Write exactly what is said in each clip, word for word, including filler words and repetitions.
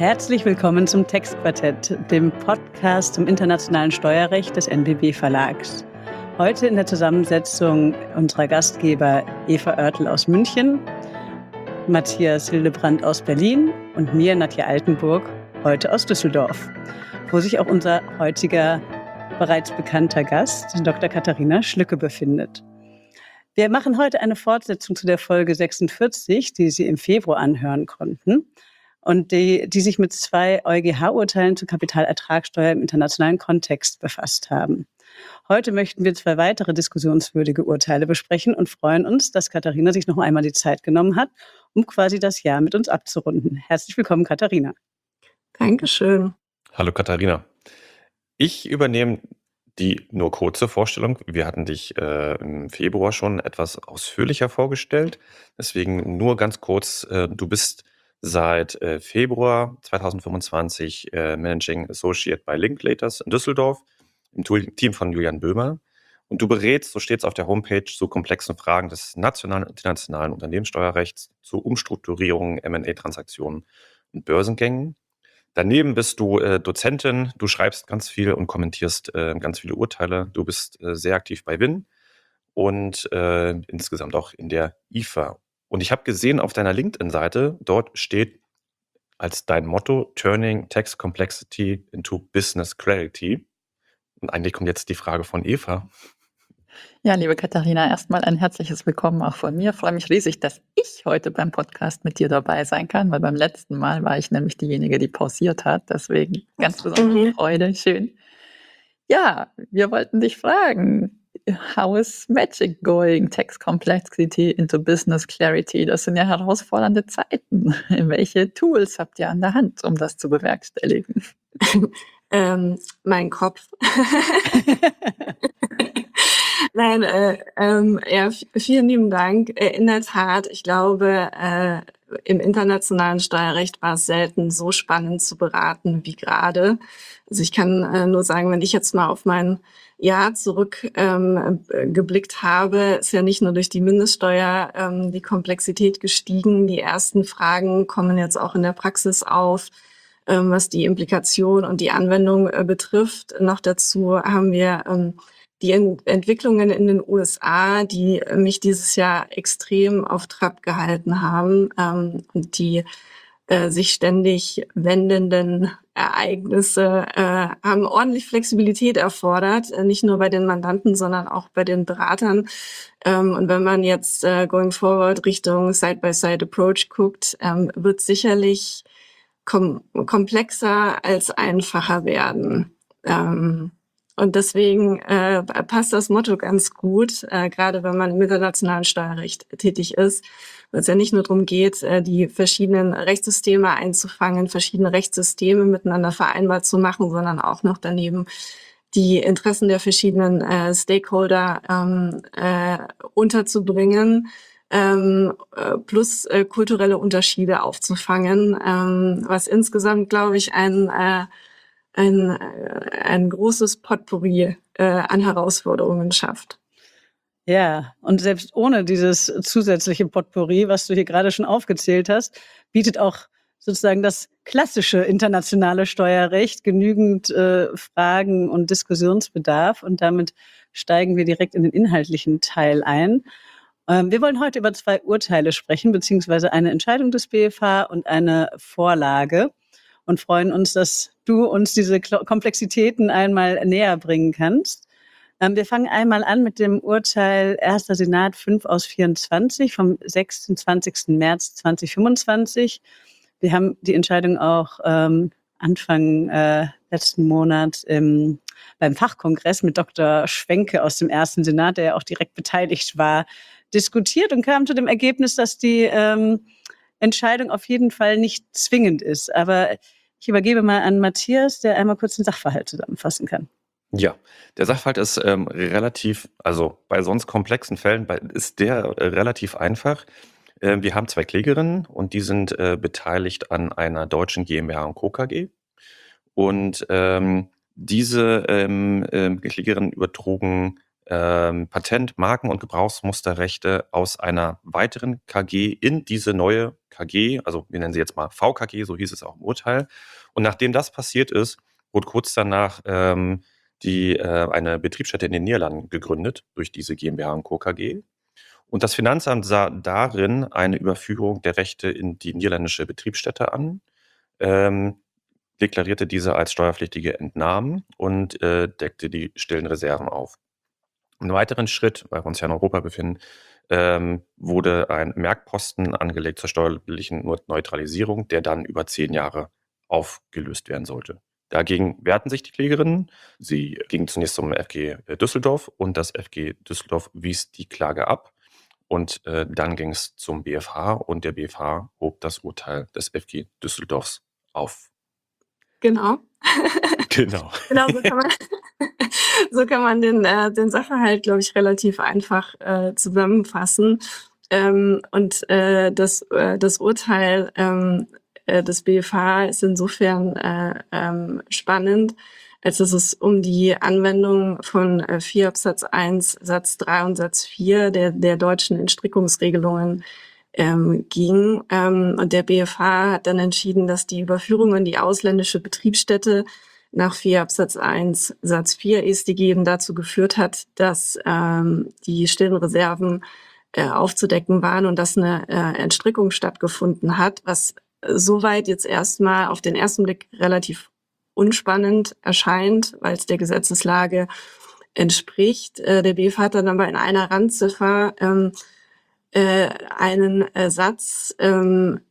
Herzlich willkommen zum Textquartett, dem Podcast zum internationalen Steuerrecht des N B W Verlags. Heute in der Zusammensetzung unserer Gastgeber Eva Oertel aus München, Matthias Hildebrand aus Berlin und mir, Nadja Altenburg, heute aus Düsseldorf, wo sich auch unser heutiger bereits bekannter Gast, Doktor Katharina Schlücke, befindet. Wir machen heute eine Fortsetzung zu der Folge sechsundvierzig, die Sie im Februar anhören konnten und die, die sich mit zwei EuGH-Urteilen zur Kapitalertragssteuer im internationalen Kontext befasst haben. Heute möchten wir zwei weitere diskussionswürdige Urteile besprechen und freuen uns, dass Katharina sich noch einmal die Zeit genommen hat, um quasi das Jahr mit uns abzurunden. Herzlich willkommen, Katharina. Dankeschön. Hallo Katharina. Ich übernehme die nur kurze Vorstellung. Wir hatten dich äh, im Februar schon etwas ausführlicher vorgestellt. Deswegen nur ganz kurz, äh, du bist seit äh, Februar zweitausendfünfundzwanzig äh, Managing Associate bei Linklaters in Düsseldorf im Team von Julian Böhmer. Und du berätst, so steht es auf der Homepage, zu komplexen Fragen des nationalen und internationalen Unternehmenssteuerrechts, zu Umstrukturierungen, M und A-Transaktionen und Börsengängen. Daneben bist du äh, Dozentin, du schreibst ganz viel und kommentierst äh, ganz viele Urteile. Du bist äh, sehr aktiv bei W I N und äh, insgesamt auch in der I F A. Und ich habe gesehen auf deiner LinkedIn-Seite, dort steht als dein Motto Turning Tax Complexity into Business Clarity. Und eigentlich kommt jetzt die Frage von Eva. Ja, liebe Katharina, erstmal ein herzliches Willkommen auch von mir. Ich freue mich riesig, dass ich heute beim Podcast mit dir dabei sein kann, weil beim letzten Mal war ich nämlich diejenige, die pausiert hat. Deswegen ganz besondere Mhm. Freude. Schön. Ja, wir wollten dich fragen, how is Magic going? Tax Complexity into Business Clarity. Das sind ja herausfordernde Zeiten. Welche Tools habt ihr an der Hand, um das zu bewerkstelligen? ähm, mein Kopf. Nein, äh, ähm, ja, v- vielen lieben Dank. Äh, in der Tat, ich glaube, äh, im internationalen Steuerrecht war es selten so spannend zu beraten wie gerade. Also ich kann äh, nur sagen, wenn ich jetzt mal auf mein Jahr zurück ähm, äh, geblickt habe, ist ja nicht nur durch die Mindeststeuer ähm, die Komplexität gestiegen. Die ersten Fragen kommen jetzt auch in der Praxis auf, ähm, was die Implikation und die Anwendung äh, betrifft. Noch dazu haben wir ähm, die Ent- Entwicklungen in den U S A, die äh, mich dieses Jahr extrem auf Trab gehalten haben, ähm, und die äh, sich ständig wendenden Ereignisse äh, haben ordentlich Flexibilität erfordert, äh, nicht nur bei den Mandanten, sondern auch bei den Beratern. Ähm, und wenn man jetzt äh, going forward Richtung Side-by-Side-Approach guckt, ähm, wird sicherlich kom komplexer als einfacher werden. Ähm, und deswegen äh, passt das Motto ganz gut, äh, gerade wenn man im internationalen Steuerrecht tätig ist, weil es ja nicht nur darum geht, äh, die verschiedenen Rechtssysteme einzufangen, verschiedene Rechtssysteme miteinander vereinbar zu machen, sondern auch noch daneben die Interessen der verschiedenen äh, Stakeholder ähm, äh, unterzubringen, ähm, äh, plus äh, kulturelle Unterschiede aufzufangen, ähm, was insgesamt, glaube ich, ein äh, ein, äh, ein großes Potpourri äh, an Herausforderungen schafft. Ja, und selbst ohne dieses zusätzliche Potpourri, was du hier gerade schon aufgezählt hast, bietet auch sozusagen das klassische internationale Steuerrecht genügend äh, Fragen und Diskussionsbedarf. Und damit steigen wir direkt in den inhaltlichen Teil ein. Ähm, wir wollen heute über zwei Urteile sprechen, beziehungsweise eine Entscheidung des B F H und eine Vorlage. Und freuen uns, dass du uns diese Klo- Komplexitäten einmal näher bringen kannst. Ähm, wir fangen einmal an mit dem Urteil Erster Senat fünf aus vierundzwanzig vom sechsundzwanzigsten März zweitausendfünfundzwanzig. Wir haben die Entscheidung auch ähm, Anfang äh, letzten Monat ähm, beim Fachkongress mit Doktor Schwenke aus dem Ersten Senat, der ja auch direkt beteiligt war, diskutiert und kam zu dem Ergebnis, dass die ähm, Entscheidung auf jeden Fall nicht zwingend ist. Aber ich übergebe mal an Matthias, der einmal kurz den Sachverhalt zusammenfassen kann. Ja, der Sachverhalt ist ähm, relativ, also bei sonst komplexen Fällen bei, ist der äh, relativ einfach. Ähm, wir haben zwei Klägerinnen und die sind äh, beteiligt an einer deutschen GmbH und Co. KG. Und ähm, diese ähm, ähm, Klägerinnen übertrugen ähm, Patent-, Marken- und Gebrauchsmusterrechte aus einer weiteren K G in diese neue K G, also wir nennen sie jetzt mal V K G, so hieß es auch im Urteil. Und nachdem das passiert ist, wurde kurz danach ähm, die, äh, eine Betriebsstätte in den Niederlanden gegründet durch diese GmbH und Co. K G. Und das Finanzamt sah darin eine Überführung der Rechte in die niederländische Betriebsstätte an, ähm, deklarierte diese als steuerpflichtige Entnahmen und äh, deckte die stillen Reserven auf. Im weiteren Schritt, weil wir uns ja in Europa befinden, ähm, wurde ein Merkposten angelegt zur steuerlichen Neutralisierung, der dann über zehn Jahre aufgelöst werden sollte. Dagegen wehrten sich die Klägerinnen. Sie gingen zunächst zum F G Düsseldorf und das F G Düsseldorf wies die Klage ab. Und äh, dann ging es zum B F H und der B F H hob das Urteil des F G Düsseldorfs auf. Genau. Genau. Genau, so kann man, so kann man den, äh, den Sachverhalt, glaube ich, relativ einfach äh, zusammenfassen. Ähm, und äh, das, äh, das Urteil ähm, äh, des B F H ist insofern äh, ähm, spannend, als dass es um die Anwendung von äh, vier Absatz eins Satz drei und Satz vier der, der deutschen Entstrickungsregelungen ähm, ging. Ähm, und der B F H hat dann entschieden, dass die Überführung in die ausländische Betriebsstätte nach vier Absatz eins Satz vier E S t G eben dazu geführt hat, dass ähm, die stillen Reserven äh, aufzudecken waren und dass eine äh, Entstrickung stattgefunden hat, was äh, soweit jetzt erstmal auf den ersten Blick relativ unspannend erscheint, weil es der Gesetzeslage entspricht. Äh, der B F H hat dann aber in einer Randziffer ähm, äh, einen äh, Satz ähm,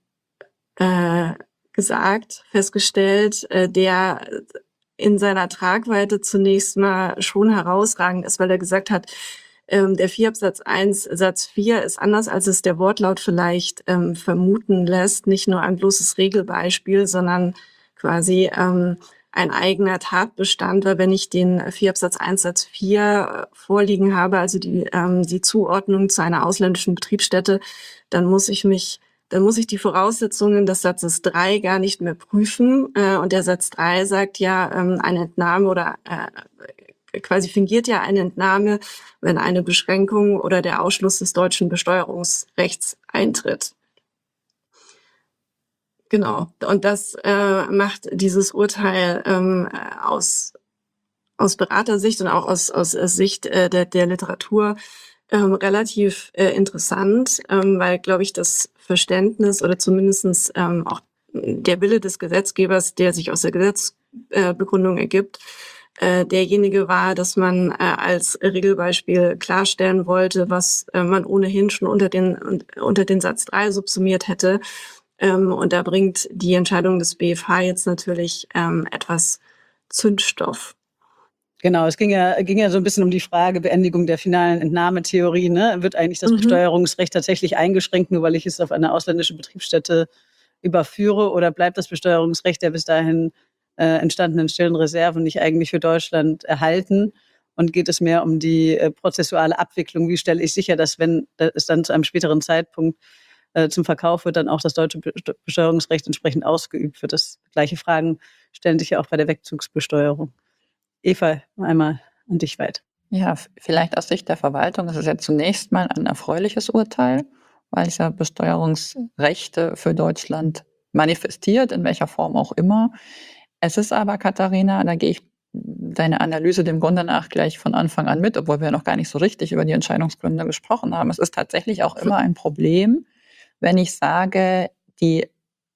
äh, gesagt, festgestellt, äh, der in seiner Tragweite zunächst mal schon herausragend ist, weil er gesagt hat, ähm, der vier Absatz eins Satz vier ist anders, als es der Wortlaut vielleicht ähm, vermuten lässt, nicht nur ein bloßes Regelbeispiel, sondern quasi ähm, ein eigener Tatbestand, weil wenn ich den vier Absatz eins Satz vier vorliegen habe, also die, ähm, die Zuordnung zu einer ausländischen Betriebsstätte, dann muss ich mich dann muss ich die Voraussetzungen des Satzes drei gar nicht mehr prüfen. Äh, und der Satz drei sagt ja, ähm, eine Entnahme oder äh, quasi fingiert ja eine Entnahme, wenn eine Beschränkung oder der Ausschluss des deutschen Besteuerungsrechts eintritt. Genau. Und das äh, macht dieses Urteil ähm, aus, aus Beratersicht und auch aus, aus Sicht äh, der, der Literatur ähm, relativ äh, interessant, ähm, weil, glaube ich, das Verständnis oder zumindestens ähm, auch der Wille des Gesetzgebers, der sich aus der Gesetzbegründung äh, ergibt, äh, derjenige war, dass man äh, als Regelbeispiel klarstellen wollte, was äh, man ohnehin schon unter den, unter den Satz drei subsumiert hätte. Ähm, und da bringt die Entscheidung des B F H jetzt natürlich ähm, etwas Zündstoff. Genau, es ging ja, ging ja so ein bisschen um die Frage Beendigung der finalen Entnahmetheorie. Ne? Wird eigentlich das Mhm. Besteuerungsrecht tatsächlich eingeschränkt, nur weil ich es auf eine ausländische Betriebsstätte überführe? Oder bleibt das Besteuerungsrecht der bis dahin äh, entstandenen stillen Reserven nicht eigentlich für Deutschland erhalten? Und geht es mehr um die äh, prozessuale Abwicklung? Wie stelle ich sicher, dass, wenn es dann zu einem späteren Zeitpunkt äh, zum Verkauf wird, dann auch das deutsche Be- Besteuerungsrecht entsprechend ausgeübt wird? Das gleiche Fragen stellen sich ja auch bei der Wegzugsbesteuerung. Eva, einmal an dich weit. Ja, f- vielleicht aus Sicht der Verwaltung ist es ja zunächst mal ein erfreuliches Urteil, weil es ja Besteuerungsrechte für Deutschland manifestiert, in welcher Form auch immer. Es ist aber, Katharina, da gehe ich deine Analyse dem Grunde nach gleich von Anfang an mit, obwohl wir noch gar nicht so richtig über die Entscheidungsgründe gesprochen haben. Es ist tatsächlich auch immer ein Problem, wenn ich sage, die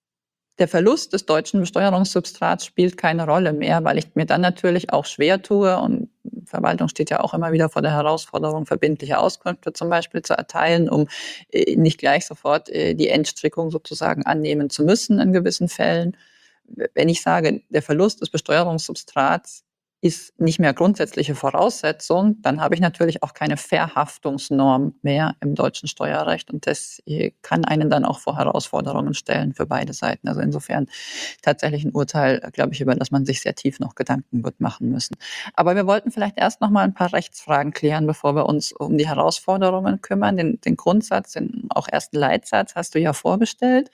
der Verlust des deutschen Besteuerungssubstrats spielt keine Rolle mehr, weil ich mir dann natürlich auch schwer tue und Verwaltung steht ja auch immer wieder vor der Herausforderung, verbindliche Auskünfte zum Beispiel zu erteilen, um äh, nicht gleich sofort äh, die Endstrickung sozusagen annehmen zu müssen in gewissen Fällen. Wenn ich sage, der Verlust des Besteuerungssubstrats ist nicht mehr grundsätzliche Voraussetzung, dann habe ich natürlich auch keine Verhaftungsnorm mehr im deutschen Steuerrecht und das äh, kann einen dann auch vor Herausforderungen stellen für beide Seiten. Also insofern tatsächlich ein Urteil, glaube ich, über das man sich sehr tief noch Gedanken wird machen müssen. Aber wir wollten vielleicht erst noch mal ein paar Rechtsfragen klären, bevor wir uns um die Herausforderungen kümmern. Den, den Grundsatz, den auch ersten Leitsatz hast du ja vorgestellt.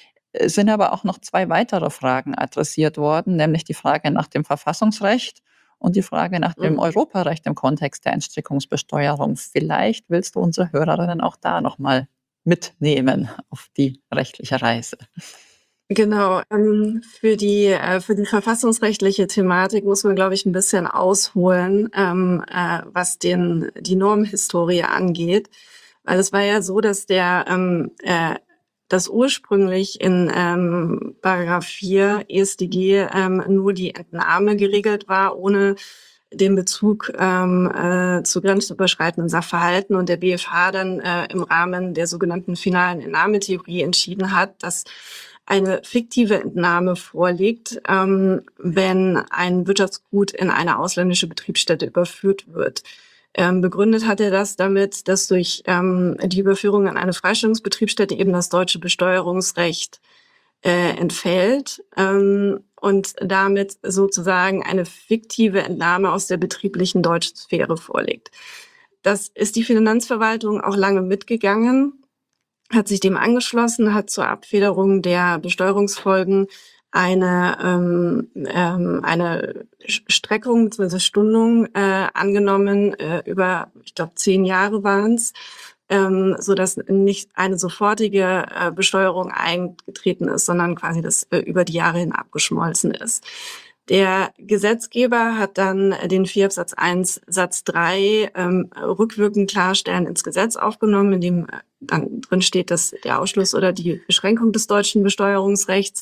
Es sind aber auch noch zwei weitere Fragen adressiert worden, nämlich die Frage nach dem Verfassungsrecht und die Frage nach dem Mhm. Europarecht im Kontext der Entstrickungsbesteuerung. Vielleicht willst du unsere Hörerinnen auch da noch mal mitnehmen auf die rechtliche Reise. Genau, ähm, für die äh, für die verfassungsrechtliche Thematik muss man, glaube ich, ein bisschen ausholen, ähm, äh, was den die Normhistorie angeht. Weil es war ja so, dass der ähm, äh, dass ursprünglich in ähm, Paragraph vier E S D G ähm, nur die Entnahme geregelt war, ohne den Bezug ähm, äh, zu grenzüberschreitenden Sachverhalten und der B F H dann äh, im Rahmen der sogenannten finalen Entnahmetheorie entschieden hat, dass eine fiktive Entnahme vorliegt, ähm, wenn ein Wirtschaftsgut in eine ausländische Betriebsstätte überführt wird. Ähm, begründet hat er das damit, dass durch ähm, die Überführung an eine Freistellungsbetriebsstätte eben das deutsche Besteuerungsrecht äh, entfällt ähm, und damit sozusagen eine fiktive Entnahme aus der betrieblichen deutschen Sphäre vorliegt. Das ist die Finanzverwaltung auch lange mitgegangen, hat sich dem angeschlossen, hat zur Abfederung der Besteuerungsfolgen eine, ähm, ähm, eine Streckung bzw. Stundung äh, angenommen, äh, über, ich glaube, zehn Jahre waren es, ähm, so dass nicht eine sofortige äh, Besteuerung eingetreten ist, sondern quasi das äh, über die Jahre hin abgeschmolzen ist. Der Gesetzgeber hat dann den vier Absatz eins Satz drei ähm, rückwirkend klarstellen ins Gesetz aufgenommen, in dem dann drin steht, dass der Ausschluss oder die Beschränkung des deutschen Besteuerungsrechts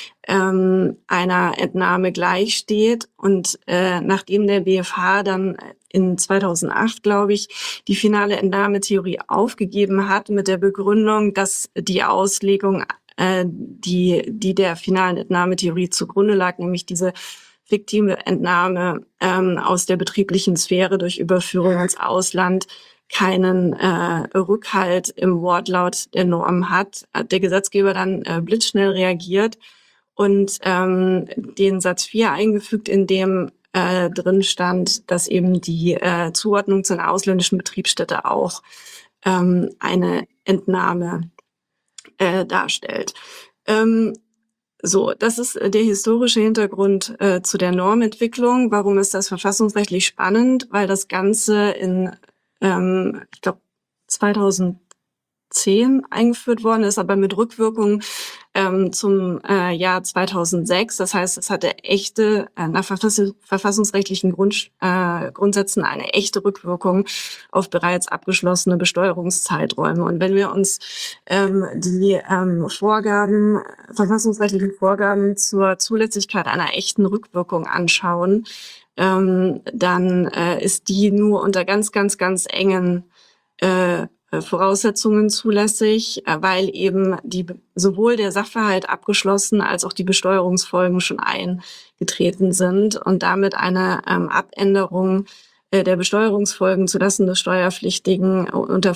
ähm, einer Entnahme gleichsteht. Und äh, nachdem der B F H dann in zweitausendacht, glaube ich, die finale Entnahmetheorie aufgegeben hat mit der Begründung, dass die Auslegung äh, die, die der finalen Entnahmetheorie zugrunde lag, nämlich diese fiktive Entnahme ähm, aus der betrieblichen Sphäre durch Überführung ins Ausland keinen äh, Rückhalt im Wortlaut der Norm hat, hat der Gesetzgeber dann äh, blitzschnell reagiert und ähm, den Satz vier eingefügt, in dem äh, drin stand, dass eben die äh, Zuordnung zu einer ausländischen Betriebsstätte auch ähm, eine Entnahme äh, darstellt. Ähm, so, das ist der historische Hintergrund äh, zu der Normentwicklung. Warum ist das verfassungsrechtlich spannend? Weil das Ganze in, ähm, ich glaube, zweitausendzehn eingeführt worden ist, aber mit Rückwirkung ähm, zum äh, Jahr zweitausendsechs. Das heißt, es hatte echte, äh, nach verfass verfassungsrechtlichen Grund, äh, Grundsätzen eine echte Rückwirkung auf bereits abgeschlossene Besteuerungszeiträume. Und wenn wir uns ähm, die ähm, Vorgaben, verfassungsrechtlichen Vorgaben zur Zulässigkeit einer echten Rückwirkung anschauen, ähm, dann äh, ist die nur unter ganz, ganz, ganz engen äh, Voraussetzungen zulässig, äh, weil eben die sowohl der Sachverhalt abgeschlossen als auch die Besteuerungsfolgen schon eingetreten sind und damit eine ähm, Abänderung äh, der Besteuerungsfolgen zulasten des Steuerpflichtigen unter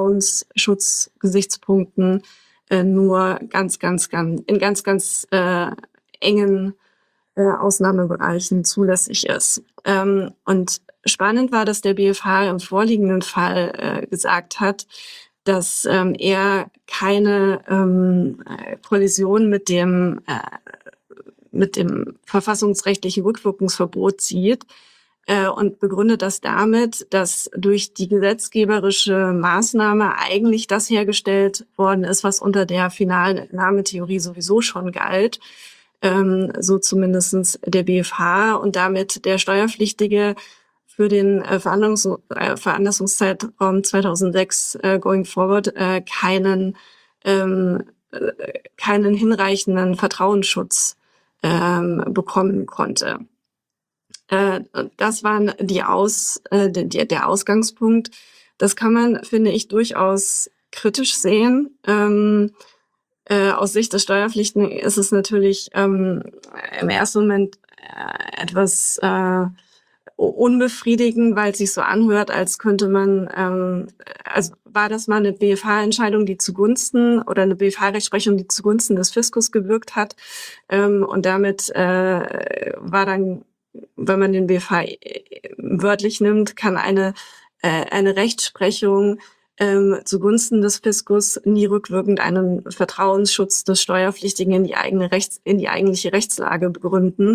Vertrauensschutzgesichtspunkten äh, nur ganz, ganz, ganz in ganz, ganz äh, engen äh, Ausnahmebereichen zulässig ist. Ähm, und spannend war, dass der B F H im vorliegenden Fall äh, gesagt hat, dass ähm, er keine ähm, Kollision mit dem äh, mit dem verfassungsrechtlichen Rückwirkungsverbot sieht äh, und begründet das damit, dass durch die gesetzgeberische Maßnahme eigentlich das hergestellt worden ist, was unter der finalen Entnahmetheorie sowieso schon galt. Ähm, so zumindestens der B F H und damit der Steuerpflichtige für den äh, Veranlassungs äh, Veranlassungszeitraum zweitausendsechs äh, going forward äh, keinen ähm, äh, keinen hinreichenden Vertrauensschutz ähm, bekommen konnte. Äh, das war die Aus, äh, der, der Ausgangspunkt. Das kann man, finde ich, durchaus kritisch sehen. Ähm, Äh, aus Sicht des Steuerpflichtigen ist es natürlich ähm, im ersten Moment äh, etwas äh, unbefriedigend, weil es sich so anhört, als könnte man, ähm, also war das mal eine B F H-Entscheidung, die zugunsten oder eine B F H-Rechtsprechung, die zugunsten des Fiskus gewirkt hat. Ähm, und damit äh, war dann, wenn man den B F H wörtlich nimmt, kann eine, äh, eine Rechtsprechung ähm, zugunsten des Fiskus nie rückwirkend einen Vertrauensschutz des Steuerpflichtigen in die eigene Rechts, in die eigentliche Rechtslage begründen.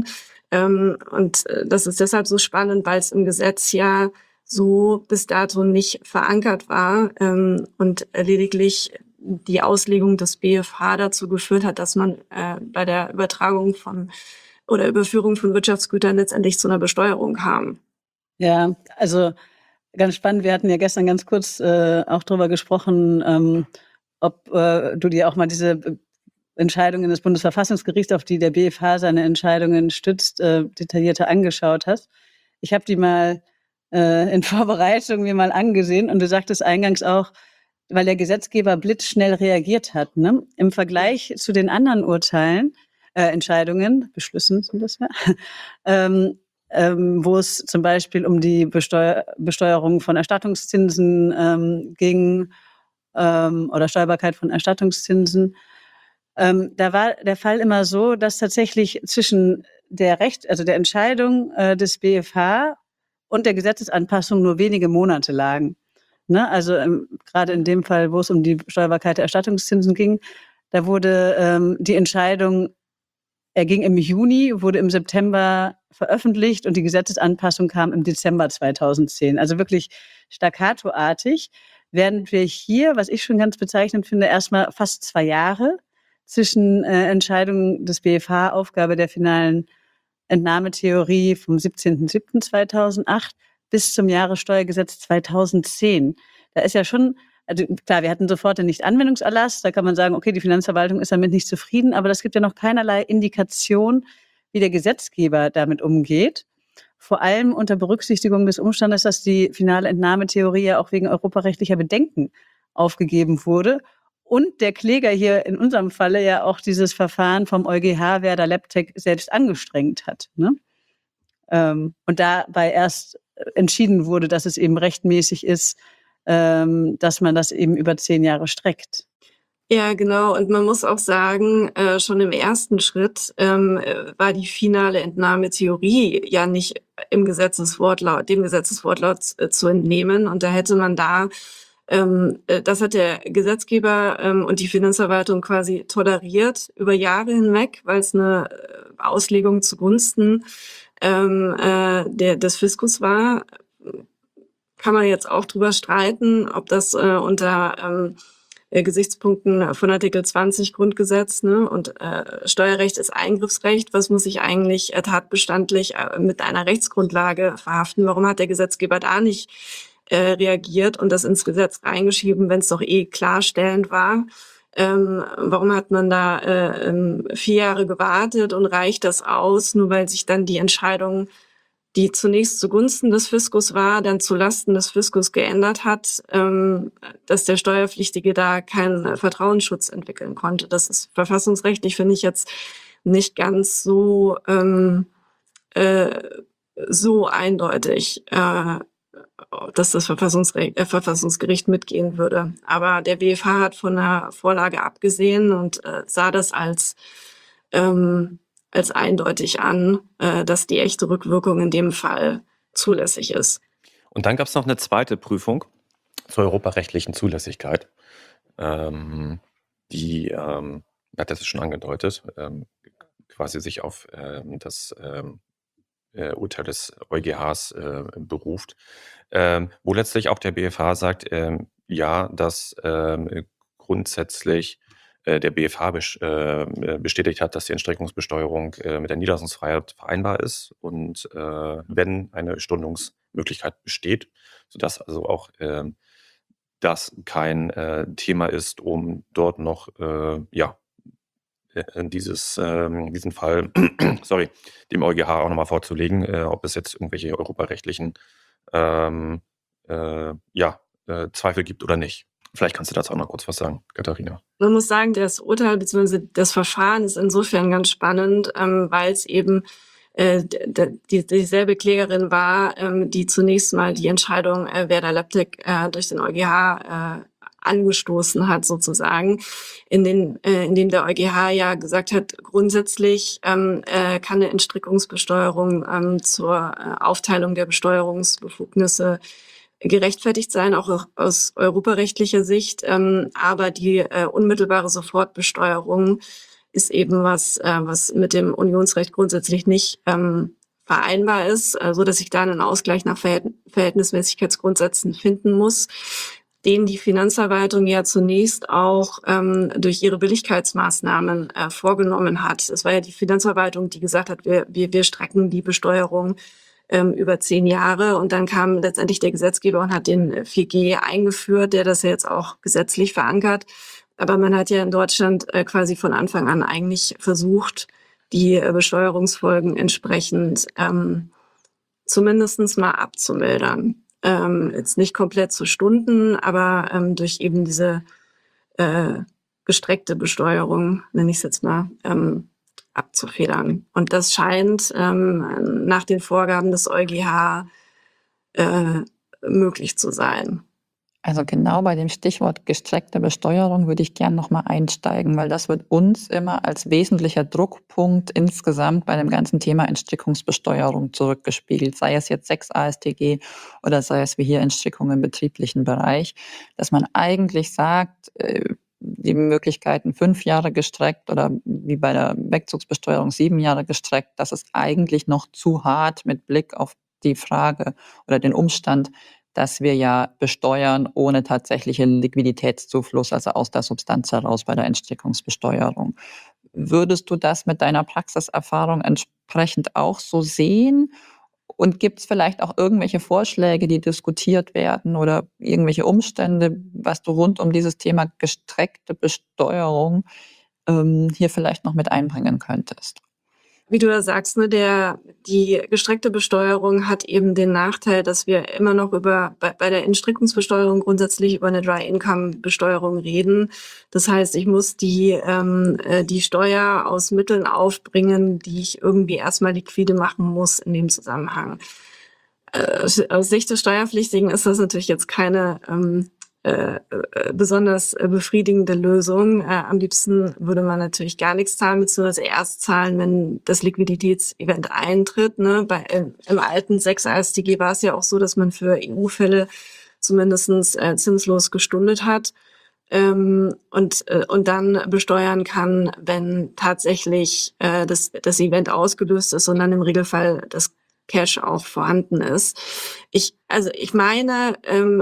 Ähm, und äh, das ist deshalb so spannend, weil es im Gesetz ja so bis dato nicht verankert war ähm, und lediglich die Auslegung des B F H dazu geführt hat, dass man äh, bei der Übertragung von oder Überführung von Wirtschaftsgütern letztendlich zu einer Besteuerung kam. Ja, also ganz spannend. Wir hatten ja gestern ganz kurz äh, auch drüber gesprochen, ähm, ob äh, du dir auch mal diese äh, Entscheidungen des Bundesverfassungsgerichts, auf die der B F H seine Entscheidungen stützt, äh, detaillierter angeschaut hast. Ich habe die mal äh, in Vorbereitung mir mal angesehen und du sagtest eingangs auch, weil der Gesetzgeber blitzschnell reagiert hat, ne? Im Vergleich zu den anderen Urteilen, äh, Entscheidungen, Beschlüssen sind das ja, ähm, ähm, wo es zum Beispiel um die Besteuer Besteuerung von Erstattungszinsen ähm, ging ähm, oder Steuerbarkeit von Erstattungszinsen. Ähm, da war der Fall immer so, dass tatsächlich zwischen der Recht, also der Entscheidung äh, des B F H und der Gesetzesanpassung nur wenige Monate lagen. Ne? Also ähm, gerade in dem Fall, wo es um die Steuerbarkeit der Erstattungszinsen ging, da wurde ähm, die Entscheidung, er ging im Juni, wurde im September veröffentlicht und die Gesetzesanpassung kam im Dezember zweitausendzehn. Also wirklich staccatoartig, während wir hier, was ich schon ganz bezeichnend finde, erstmal fast zwei Jahre zwischen äh, Entscheidung des B F H, Aufgabe der finalen Entnahmetheorie vom siebzehnten siebten zweitausendacht bis zum Jahressteuergesetz zweitausendzehn. Da ist ja schon, also klar, wir hatten sofort den Nichtanwendungserlass, da kann man sagen, okay, die Finanzverwaltung ist damit nicht zufrieden, aber das gibt ja noch keinerlei Indikation, wie der Gesetzgeber damit umgeht. Vor allem unter Berücksichtigung des Umstandes, dass die finale Entnahmetheorie ja auch wegen europarechtlicher Bedenken aufgegeben wurde. Und der Kläger hier in unserem Falle ja auch dieses Verfahren vom EuGH Werder Leptec selbst angestrengt hat. Ne? Ähm, und dabei erst entschieden wurde, dass es eben rechtmäßig ist, ähm, dass man das eben über zehn Jahre streckt. Ja, genau. Und man muss auch sagen, äh, schon im ersten Schritt ähm, äh, war die finale Entnahmetheorie ja nicht im Gesetzeswortlaut, dem Gesetzeswortlaut äh, zu entnehmen. Und da hätte man da, ähm, äh, das hat der Gesetzgeber ähm, und die Finanzverwaltung quasi toleriert über Jahre hinweg, weil es eine äh, Auslegung zugunsten ähm, äh, der, des Fiskus war. Kann man jetzt auch drüber streiten, ob das äh, unter ähm, äh, Gesichtspunkten von Artikel zwanzig Grundgesetz, ne, und äh, Steuerrecht ist Eingriffsrecht. Was muss ich eigentlich äh, tatbestandlich äh, mit einer Rechtsgrundlage verhaften? Warum hat der Gesetzgeber da nicht äh, reagiert und das ins Gesetz reingeschrieben, wenn es doch eh klarstellend war? Ähm, warum hat man da äh, ähm, vier Jahre gewartet und reicht das aus, nur weil sich dann die Entscheidung, die zunächst zugunsten des Fiskus war, dann zulasten des Fiskus geändert hat, ähm, dass der Steuerpflichtige da keinen äh, Vertrauensschutz entwickeln konnte. Das ist verfassungsrechtlich, finde ich, jetzt nicht ganz so ähm, äh, so eindeutig, äh, dass das Verfassungsrecht, äh, Verfassungsgericht mitgehen würde. Aber der B F H hat von der Vorlage abgesehen und äh, sah das als ähm, als eindeutig an, äh, dass die echte Rückwirkung in dem Fall zulässig ist. Und dann gab es noch eine zweite Prüfung zur europarechtlichen Zulässigkeit. Ähm, die, ähm, hat das schon angedeutet, ähm, quasi sich auf ähm, das ähm, äh, Urteil des EuGHs äh, beruft, ähm, wo letztlich auch der B F H sagt, ähm, ja, dass ähm, grundsätzlich äh, der B F H bes- äh, bestätigt hat, dass die Entstreckungsbesteuerung äh, mit der Niederlassungsfreiheit vereinbar ist und äh, wenn eine Stundungsmöglichkeit besteht, sodass also auch ähm, das kein äh, Thema ist, um dort noch äh, ja äh, dieses, ähm, diesen Fall, sorry, dem EuGH auch nochmal vorzulegen, äh, ob es jetzt irgendwelche europarechtlichen ähm, äh, ja, äh, Zweifel gibt oder nicht. Vielleicht kannst du dazu auch noch kurz was sagen, Katharina. Man muss sagen, das Urteil bzw. das Verfahren ist insofern ganz spannend, ähm, weil es eben äh, d- d- die, dieselbe Klägerin war, ähm, die zunächst mal die Entscheidung äh, Werder Leptec äh, durch den EuGH äh, angestoßen hat, sozusagen, in, den, äh, in dem der EuGH ja gesagt hat, grundsätzlich ähm, äh, kann eine Entstrickungsbesteuerung ähm, zur äh, Aufteilung der Besteuerungsbefugnisse gerechtfertigt sein, auch aus europarechtlicher Sicht, ähm, aber die äh, unmittelbare Sofortbesteuerung ist eben was, äh, was mit dem Unionsrecht grundsätzlich nicht ähm, vereinbar ist, äh, so dass ich da einen Ausgleich nach Verhält- Verhältnismäßigkeitsgrundsätzen finden muss, den die Finanzverwaltung ja zunächst auch ähm, durch ihre Billigkeitsmaßnahmen äh, vorgenommen hat. Es war ja die Finanzverwaltung, die gesagt hat, wir, wir, wir strecken die Besteuerung ähm, über zehn Jahre. Und dann kam letztendlich der Gesetzgeber und hat den vier G eingeführt, der das ja jetzt auch gesetzlich verankert. Aber man hat ja in Deutschland äh, quasi von Anfang an eigentlich versucht, die äh, Besteuerungsfolgen entsprechend ähm, zumindestens mal abzumildern. Ähm, jetzt nicht komplett zu Stunden, aber ähm, durch eben diese äh, gestreckte Besteuerung, nenne ich es jetzt mal, ähm, abzufedern. Und das scheint ähm, nach den Vorgaben des EuGH äh, möglich zu sein. Also genau bei dem Stichwort gestreckte Besteuerung würde ich gern noch mal einsteigen, weil das wird uns immer als wesentlicher Druckpunkt insgesamt bei dem ganzen Thema Entstrickungsbesteuerung zurückgespiegelt, sei es jetzt sechs A S T G oder sei es wie hier Entstrickung im betrieblichen Bereich, dass man eigentlich sagt, äh, die Möglichkeiten fünf Jahre gestreckt oder wie bei der Wegzugsbesteuerung sieben Jahre gestreckt, das ist eigentlich noch zu hart mit Blick auf die Frage oder den Umstand, dass wir ja besteuern ohne tatsächlichen Liquiditätszufluss, also aus der Substanz heraus bei der Entstrickungsbesteuerung. Würdest du das mit deiner Praxiserfahrung entsprechend auch so sehen? Und gibt es vielleicht auch irgendwelche Vorschläge, die diskutiert werden oder irgendwelche Umstände, was du rund um dieses Thema gestreckte Besteuerung ähm, hier vielleicht noch mit einbringen könntest? Wie du ja sagst, ne, der, die gestreckte Besteuerung hat eben den Nachteil, dass wir immer noch über, bei, bei der Entstrickungsbesteuerung grundsätzlich über eine Dry-Income-Besteuerung reden. Das heißt, ich muss die, ähm, äh, die Steuer aus Mitteln aufbringen, die ich irgendwie erstmal liquide machen muss in dem Zusammenhang. Äh, aus Sicht des Steuerpflichtigen ist das natürlich jetzt keine ähm, Äh, äh, besonders äh, befriedigende Lösung. Äh, am liebsten würde man natürlich gar nichts zahlen, beziehungsweise erst zahlen, wenn das Liquiditätsevent eintritt. Ne? Bei, äh, Im alten sechs A S T G war es ja auch so, dass man für E U-Fälle zumindest äh, zinslos gestundet hat ähm, und, äh, und dann besteuern kann, wenn tatsächlich äh, das, das Event ausgelöst ist und dann im Regelfall das Cash auch vorhanden ist. Ich, also ich meine, ähm,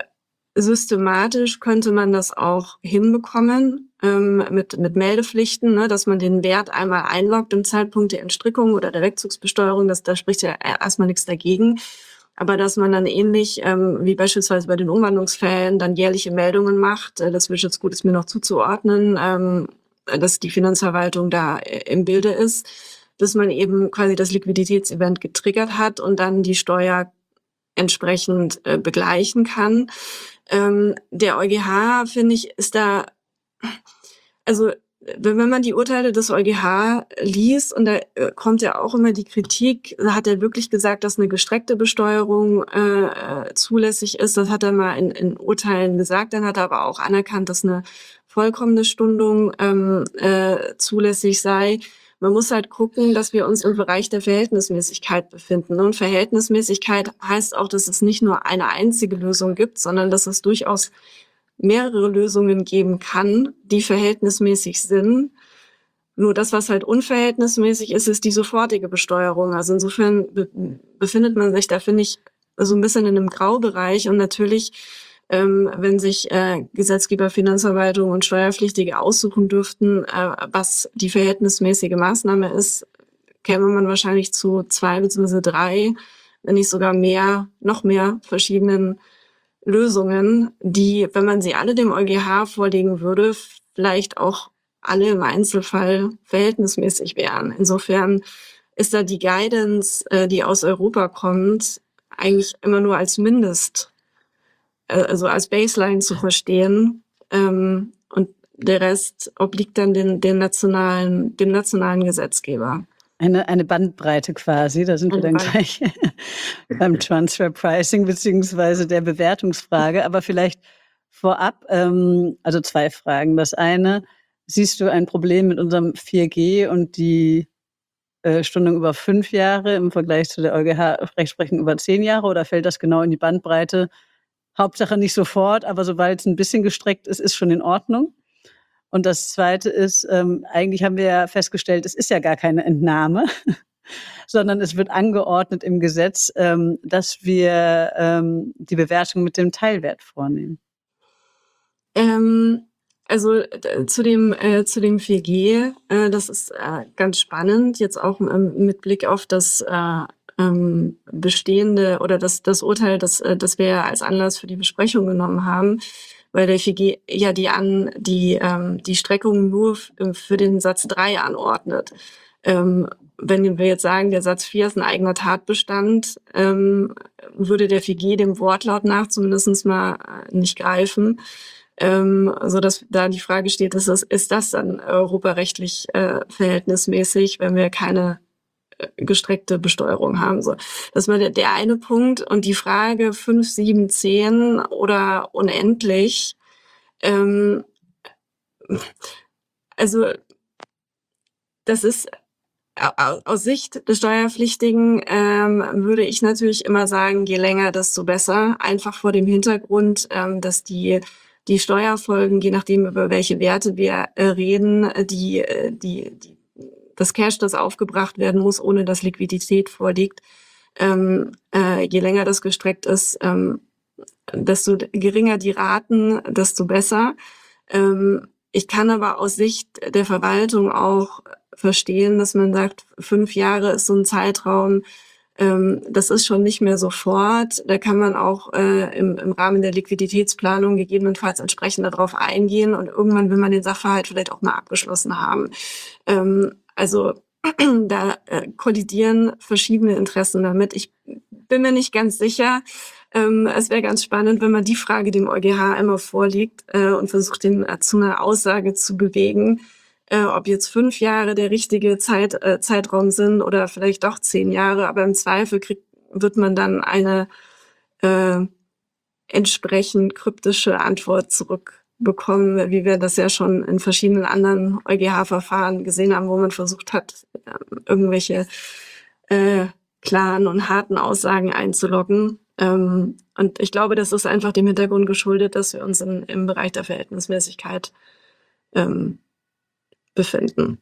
systematisch könnte man das auch hinbekommen ähm, mit, mit Meldepflichten, ne, dass man den Wert einmal einloggt im Zeitpunkt der Entstrickung oder der Wegzugsbesteuerung. Das, da spricht ja erstmal nichts dagegen. Aber dass man dann ähnlich ähm, wie beispielsweise bei den Umwandlungsfällen dann jährliche Meldungen macht, äh, das Wirtschaftsgut ist mir noch zuzuordnen, ähm, dass die Finanzverwaltung da äh, im Bilde ist, dass man eben quasi das Liquiditätsevent getriggert hat und dann die Steuer entsprechend äh, begleichen kann. Ähm, der EuGH, finde ich, ist da, also wenn man die Urteile des EuGH liest, und da äh, kommt ja auch immer die Kritik, hat er wirklich gesagt, dass eine gestreckte Besteuerung äh, zulässig ist. Das hat er mal in, in Urteilen gesagt. Dann hat er aber auch anerkannt, dass eine vollkommene Stundung ähm, äh, zulässig sei. Man muss halt gucken, dass wir uns im Bereich der Verhältnismäßigkeit befinden. Und Verhältnismäßigkeit heißt auch, dass es nicht nur eine einzige Lösung gibt, sondern dass es durchaus mehrere Lösungen geben kann, die verhältnismäßig sind. Nur das, was halt unverhältnismäßig ist, ist die sofortige Besteuerung. Also insofern be- befindet man sich da, finde ich, so ein bisschen in einem Graubereich. Und natürlich, ähm, wenn sich äh, Gesetzgeber, Finanzverwaltung und Steuerpflichtige aussuchen dürften, äh, was die verhältnismäßige Maßnahme ist, käme man wahrscheinlich zu zwei bzw. drei, wenn nicht sogar mehr, noch mehr verschiedenen Lösungen, die, wenn man sie alle dem EuGH vorlegen würde, vielleicht auch alle im Einzelfall verhältnismäßig wären. Insofern ist da die Guidance, äh, die aus Europa kommt, eigentlich immer nur als Mindest, äh, also als Baseline zu verstehen. Ähm, und der Rest obliegt dann den, den nationalen, dem nationalen Gesetzgeber. Eine, eine Bandbreite quasi, da sind wir dann gleich beim Transfer Pricing beziehungsweise der Bewertungsfrage. Aber vielleicht vorab, ähm, also zwei Fragen. Das eine, siehst du ein Problem mit unserem vier G und die äh, Stundung über fünf Jahre im Vergleich zu der EuGH-Rechtsprechung über zehn Jahre oder fällt das genau in die Bandbreite? Hauptsache nicht sofort, aber sobald es ein bisschen gestreckt ist, ist schon in Ordnung. Und das Zweite ist, ähm, eigentlich haben wir ja festgestellt, es ist ja gar keine Entnahme, sondern es wird angeordnet im Gesetz, ähm, dass wir ähm, die Bewertung mit dem Teilwert vornehmen. Ähm, also äh, zu dem äh, zu dem vier G, äh, das ist äh, ganz spannend, jetzt auch ähm, mit Blick auf das äh, ähm, bestehende oder das das Urteil, das äh, das wir als Anlass für die Besprechung genommen haben, weil der vier G ja die an die ähm, die Streckung nur f- äh, für den Satz drei anordnet. Ähm, wenn wir jetzt sagen, der Satz vier ist ein eigener Tatbestand, ähm, würde der vier G dem Wortlaut nach zumindest mal äh, nicht greifen. Ähm, so dass da die Frage steht, ist das, ist das dann europarechtlich äh, verhältnismäßig, wenn wir keine äh, gestreckte Besteuerung haben? So, das war der, der eine Punkt. Und die Frage fünf, sieben, zehn oder unendlich. Ähm, also das ist au- aus Sicht des Steuerpflichtigen ähm, würde ich natürlich immer sagen, je länger, desto besser. Einfach vor dem Hintergrund, ähm, dass die die Steuerfolgen, je nachdem über welche Werte wir äh, reden, äh, die äh, die die das Cash, das aufgebracht werden muss, ohne dass Liquidität vorliegt, ähm, äh, je länger das gestreckt ist, ähm, desto geringer die Raten, desto besser. Ähm, ich kann aber aus Sicht der Verwaltung auch verstehen, dass man sagt, fünf Jahre ist so ein Zeitraum, ähm, das ist schon nicht mehr sofort. Da kann man auch äh, im, im Rahmen der Liquiditätsplanung gegebenenfalls entsprechend darauf eingehen und irgendwann will man den Sachverhalt vielleicht auch mal abgeschlossen haben. Ähm, also da äh, kollidieren verschiedene Interessen damit. Ich bin mir nicht ganz sicher. Ähm, es wäre ganz spannend, wenn man die Frage dem EuGH einmal vorlegt äh, und versucht, den äh, zu einer Aussage zu bewegen, äh, ob jetzt fünf Jahre der richtige Zeit, äh, Zeitraum sind oder vielleicht doch zehn Jahre. Aber im Zweifel kriegt, wird man dann eine äh, entsprechend kryptische Antwort zurückbekommen, wie wir das ja schon in verschiedenen anderen EuGH-Verfahren gesehen haben, wo man versucht hat, ähm, irgendwelche äh, klaren und harten Aussagen einzuloggen. Ähm, und ich glaube, das ist einfach dem Hintergrund geschuldet, dass wir uns in, im Bereich der Verhältnismäßigkeit ähm, befinden.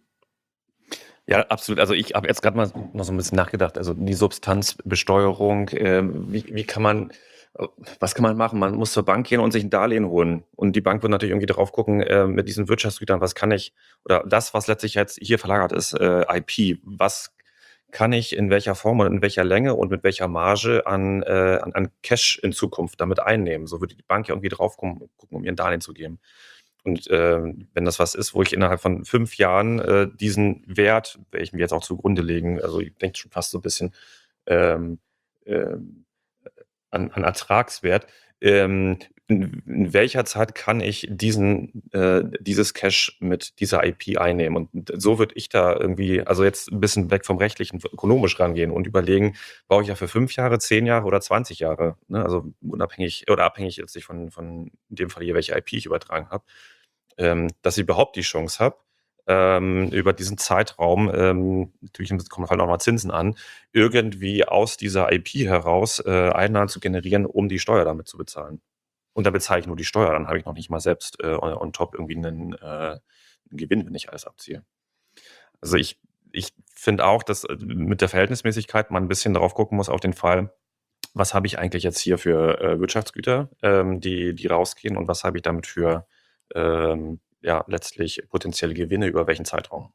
Ja, absolut. Also ich habe jetzt gerade mal noch so ein bisschen nachgedacht. Also die Substanzbesteuerung, ähm, wie, wie kann man, äh, was kann man machen? Man muss zur Bank gehen und sich ein Darlehen holen. Und die Bank wird natürlich irgendwie drauf gucken, äh, mit diesen Wirtschaftsgütern, was kann ich, oder das, was letztlich jetzt hier verlagert ist, äh, I P, was kann ich in welcher Form und in welcher Länge und mit welcher Marge an, äh, an, an Cash in Zukunft damit einnehmen? So würde die Bank ja irgendwie drauf gucken, um ihr ein Darlehen zu geben. Und äh, wenn das was ist, wo ich innerhalb von fünf Jahren äh, diesen Wert, welchen wir jetzt auch zugrunde legen, also ich denke schon fast so ein bisschen ähm, ähm, an, an Ertragswert, ähm, in, in welcher Zeit kann ich diesen äh, dieses Cash mit dieser I P einnehmen? Und so würde ich da irgendwie, also jetzt ein bisschen weg vom rechtlichen, ökonomisch rangehen und überlegen, brauche ich ja für fünf Jahre, zehn Jahre oder zwanzig Jahre, ne? Also unabhängig oder abhängig letztlich von, von in dem Fall hier, welche I P ich übertragen habe, ähm, dass ich überhaupt die Chance habe, ähm, über diesen Zeitraum, ähm, natürlich kommen halt auch noch Zinsen an, irgendwie aus dieser I P heraus äh, Einnahmen zu generieren, um die Steuer damit zu bezahlen. Und da bezahle ich nur die Steuer, dann habe ich noch nicht mal selbst äh, on, on top irgendwie einen, äh, einen Gewinn, wenn ich alles abziehe. Also ich, ich finde auch, dass äh, mit der Verhältnismäßigkeit man ein bisschen darauf gucken muss auf den Fall, was habe ich eigentlich jetzt hier für äh, Wirtschaftsgüter, ähm, die, die rausgehen und was habe ich damit für ähm, ja, letztlich potenzielle Gewinne über welchen Zeitraum.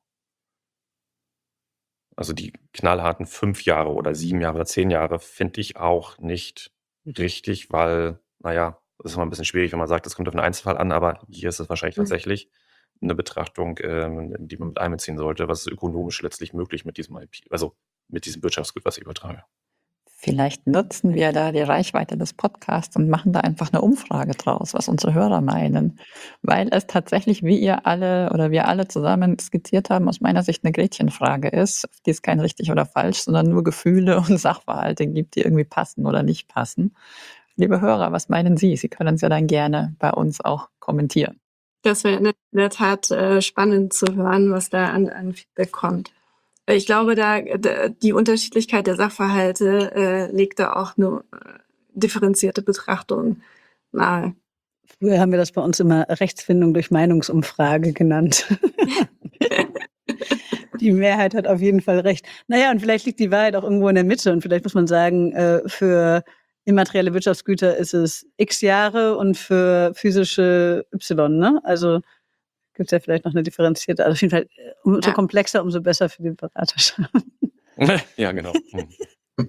Also die knallharten fünf Jahre oder sieben Jahre oder zehn Jahre finde ich auch nicht richtig, weil, naja, das ist immer ein bisschen schwierig, wenn man sagt, das kommt auf den Einzelfall an, aber hier ist es wahrscheinlich Mhm. tatsächlich eine Betrachtung, ähm, die man mit einbeziehen sollte, was ist ökonomisch letztlich möglich mit diesem I P, also mit diesem Wirtschaftsgut, was ich übertrage. Vielleicht nutzen wir da die Reichweite des Podcasts und machen da einfach eine Umfrage draus, was unsere Hörer meinen. Weil es tatsächlich, wie ihr alle oder wir alle zusammen skizziert haben, aus meiner Sicht eine Gretchenfrage ist, auf die es kein richtig oder falsch, sondern nur Gefühle und Sachverhalte gibt, die irgendwie passen oder nicht passen. Liebe Hörer, was meinen Sie? Sie können es ja dann gerne bei uns auch kommentieren. Das wäre in der Tat äh, spannend zu hören, was da an, an Feedback kommt. Ich glaube, da, da die Unterschiedlichkeit der Sachverhalte äh, legt da auch eine äh, differenzierte Betrachtung nahe. Früher haben wir das bei uns immer Rechtsfindung durch Meinungsumfrage genannt. Die Mehrheit hat auf jeden Fall recht. Naja, und vielleicht liegt die Wahrheit auch irgendwo in der Mitte. Und vielleicht muss man sagen, äh, für immaterielle Wirtschaftsgüter ist es x Jahre und für physische Y. Ne? Also gibt es ja vielleicht noch eine differenzierte. Also auf jeden Fall, äh, umso Ja. komplexer, umso besser für die Beraterschaft. Ja, genau. Hm.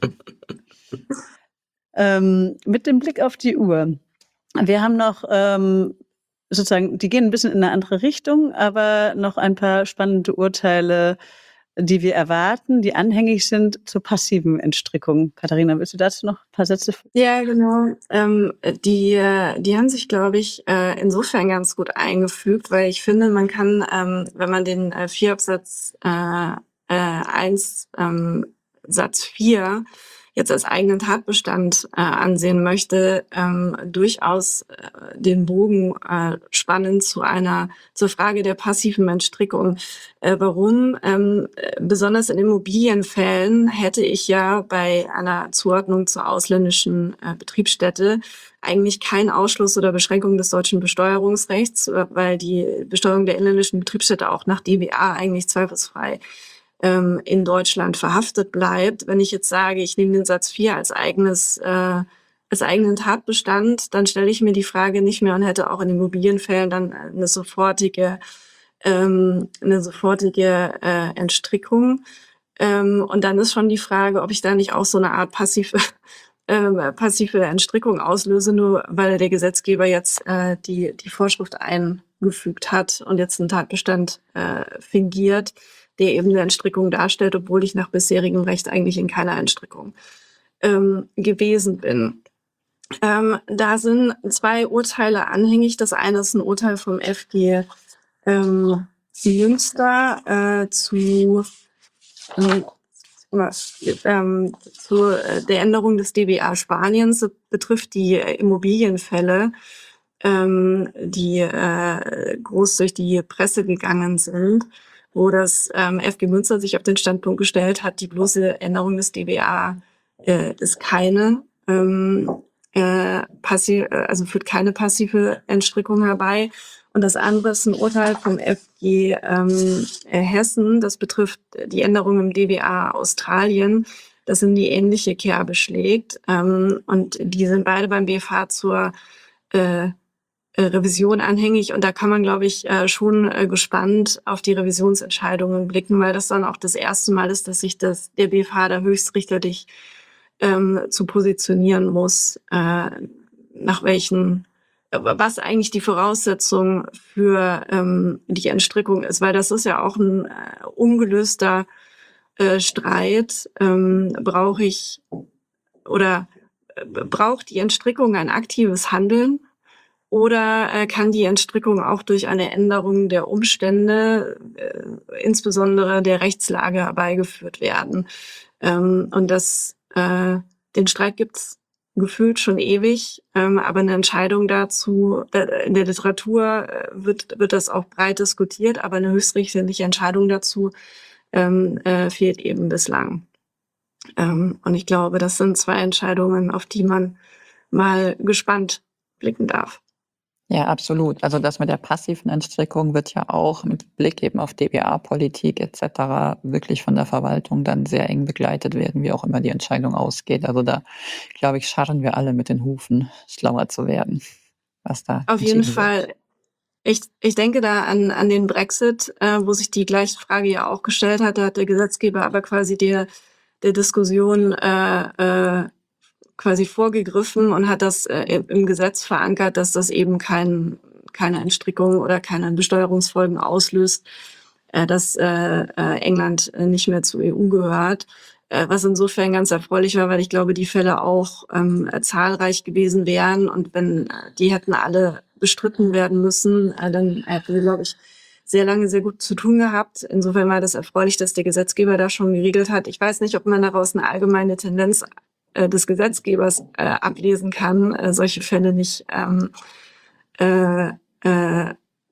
Ähm, mit dem Blick auf die Uhr. Wir haben noch ähm, sozusagen, die gehen ein bisschen in eine andere Richtung, aber noch ein paar spannende Urteile, die wir erwarten, die anhängig sind zur passiven Entstrickung. Katharina, willst du dazu noch ein paar Sätze? Ja, genau. Ähm, die, äh, die haben sich, glaube ich, äh, insofern ganz gut eingefügt, weil ich finde, man kann, ähm, wenn man den äh, vier Absatz äh, äh, eins ähm, Satz vier jetzt als eigenen Tatbestand äh, ansehen möchte, ähm, durchaus äh, den Bogen äh, spannen zu einer zur Frage der passiven Entstrickung. Äh, warum? Ähm, äh, besonders in Immobilienfällen hätte ich ja bei einer Zuordnung zur ausländischen äh, Betriebsstätte eigentlich keinen Ausschluss oder Beschränkung des deutschen Besteuerungsrechts, äh, weil die Besteuerung der inländischen Betriebsstätte auch nach D B A eigentlich zweifelsfrei ähm, in Deutschland verhaftet bleibt. Wenn ich jetzt sage, ich nehme den Satz vier als eigenes äh, als eigenen Tatbestand, dann stelle ich mir die Frage nicht mehr und hätte auch in Immobilienfällen dann eine sofortige ähm, eine sofortige äh, Entstrickung. Ähm, und dann ist schon die Frage, ob ich da nicht auch so eine Art passive äh, passive Entstrickung auslöse, nur weil der Gesetzgeber jetzt äh, die die Vorschrift eingefügt hat und jetzt einen Tatbestand äh, fingiert, der eben eine Entstrickung darstellt, obwohl ich nach bisherigem Recht eigentlich in keiner Entstrickung ähm, gewesen bin. Ähm, da sind zwei Urteile anhängig. Das eine ist ein Urteil vom F G ähm, Münster äh, zu, ähm, ähm, zu äh, der Änderung des D B A Spaniens. Das betrifft die äh, Immobilienfälle, ähm, die äh, groß durch die Presse gegangen sind, wo das ähm, F G Münster sich auf den Standpunkt gestellt hat, die bloße Änderung des D B A äh, ist keine ähm, äh, passiv, also führt keine passive Entstrickung herbei. Und das andere ist ein Urteil vom F G ähm, Hessen. Das betrifft die Änderung im D B A Australien, das in die ähnliche Kerbe schlägt. Ähm, und die sind beide beim B F H zur äh, Revision anhängig. Und da kann man, glaube ich, äh, schon äh, gespannt auf die Revisionsentscheidungen blicken, weil das dann auch das erste Mal ist, dass sich das, der B F H da höchstrichterlich ähm, zu positionieren muss, äh, nach welchen, was eigentlich die Voraussetzung für ähm, die Entstrickung ist, weil das ist ja auch ein äh, ungelöster äh, Streit. Ähm, brauche ich oder äh, braucht die Entstrickung ein aktives Handeln? Oder äh, kann die Entstrickung auch durch eine Änderung der Umstände, äh, insbesondere der Rechtslage, herbeigeführt werden? Ähm, und das, äh, den Streit gibt's gefühlt schon ewig, ähm, aber eine Entscheidung dazu, äh, in der Literatur äh, wird, wird das auch breit diskutiert, aber eine höchstrichterliche Entscheidung dazu ähm, äh, fehlt eben bislang. Ähm, und ich glaube, das sind zwei Entscheidungen, auf die man mal gespannt blicken darf. Ja, absolut. Also das mit der passiven Entstrickung wird ja auch mit Blick eben auf D B A-Politik et cetera wirklich von der Verwaltung dann sehr eng begleitet werden, wie auch immer die Entscheidung ausgeht. Also da, glaube ich, scharren wir alle mit den Hufen, schlauer zu werden, was da Auf jeden entschieden wird. Fall. Ich, ich denke da an, an den Brexit, äh, wo sich die gleiche Frage ja auch gestellt hat. Da hat der Gesetzgeber aber quasi der, der Diskussion äh, äh, quasi vorgegriffen und hat das äh, im Gesetz verankert, dass das eben kein, keine Entstrickung oder keine Besteuerungsfolgen auslöst, äh, dass äh, äh, England nicht mehr zur E U gehört. Äh, was insofern ganz erfreulich war, weil ich glaube, die Fälle auch ähm, zahlreich gewesen wären. Und wenn äh, die hätten alle bestritten werden müssen, äh, dann hätten wir, glaube ich, sehr lange sehr gut zu tun gehabt. Insofern war das erfreulich, dass der Gesetzgeber da schon geregelt hat. Ich weiß nicht, ob man daraus eine allgemeine Tendenz des Gesetzgebers äh, ablesen kann, äh, solche Fälle nicht ähm, äh, äh,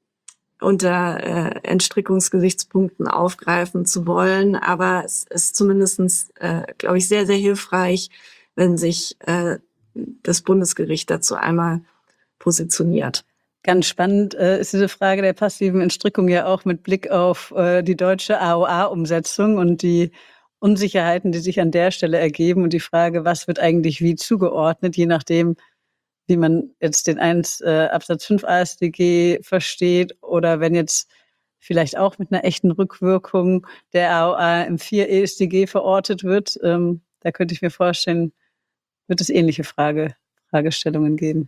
unter äh, Entstrickungsgesichtspunkten aufgreifen zu wollen. Aber es ist zumindest, äh, glaube ich, sehr, sehr hilfreich, wenn sich äh, das Bundesgericht dazu einmal positioniert. Ganz spannend äh, ist diese Frage der passiven Entstrickung ja auch mit Blick auf äh, die deutsche A O A-Umsetzung und die Unsicherheiten, die sich an der Stelle ergeben und die Frage, was wird eigentlich wie zugeordnet, je nachdem, wie man jetzt den eins äh, Absatz fünf A S D G versteht oder wenn jetzt vielleicht auch mit einer echten Rückwirkung der A O A im vier E S D G verortet wird. Ähm, da könnte ich mir vorstellen, wird es ähnliche Frage, Fragestellungen geben.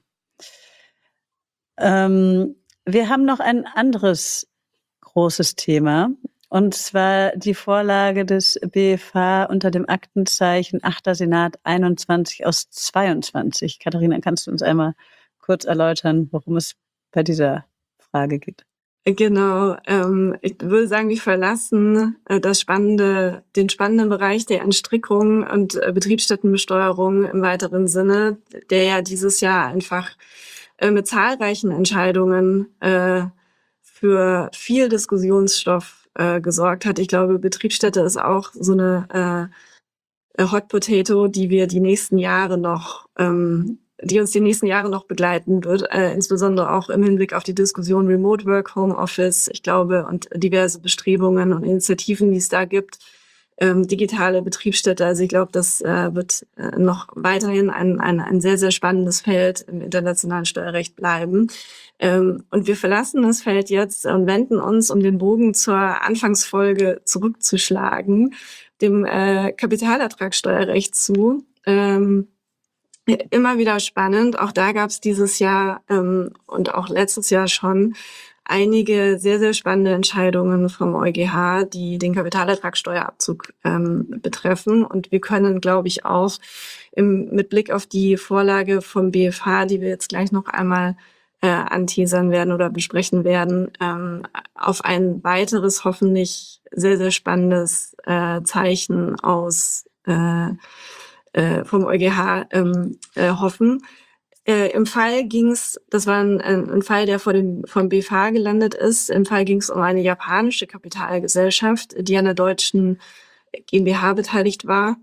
Ähm, wir haben noch ein anderes großes Thema, und zwar die Vorlage des B F H unter dem Aktenzeichen achter Senat einundzwanzig aus zweiundzwanzig. Katharina, kannst du uns einmal kurz erläutern, worum es bei dieser Frage geht? Genau, ähm, ich würde sagen, wir verlassen äh, das spannende, den spannenden Bereich der Entstrickung und äh, Betriebsstättenbesteuerung im weiteren Sinne, der ja dieses Jahr einfach äh, mit zahlreichen Entscheidungen äh, für viel Diskussionsstoff äh, gesorgt hat. Ich glaube, Betriebsstätte ist auch so eine äh, Hot Potato, die wir die nächsten Jahre noch ähm, die uns die nächsten Jahre noch begleiten wird, äh, insbesondere auch im Hinblick auf die Diskussion Remote Work, Home Office, ich glaube, und diverse Bestrebungen und Initiativen, die es da gibt, ähm, digitale Betriebsstätte. Also ich glaube, das äh, wird äh, noch weiterhin ein, ein, ein sehr, sehr spannendes Feld im internationalen Steuerrecht bleiben. Ähm, und wir verlassen das Feld jetzt und wenden uns, um den Bogen zur Anfangsfolge zurückzuschlagen, dem äh, Kapitalertragssteuerrecht zu. Ähm, Immer wieder spannend. Auch da gab es dieses Jahr ähm, und auch letztes Jahr schon einige sehr, sehr spannende Entscheidungen vom EuGH, die den Kapitalertragssteuerabzug ähm, betreffen. Und wir können, glaube ich, auch im, mit Blick auf die Vorlage vom B F H, die wir jetzt gleich noch einmal äh, anteasern werden oder besprechen werden, ähm, auf ein weiteres, hoffentlich sehr, sehr spannendes äh, Zeichen aus äh, vom EuGH ähm, äh, hoffen. Äh, Im Fall ging es, das war ein, ein Fall, der vor dem vom B F H gelandet ist. Im Fall ging es um eine japanische Kapitalgesellschaft, die an der deutschen GmbH beteiligt war.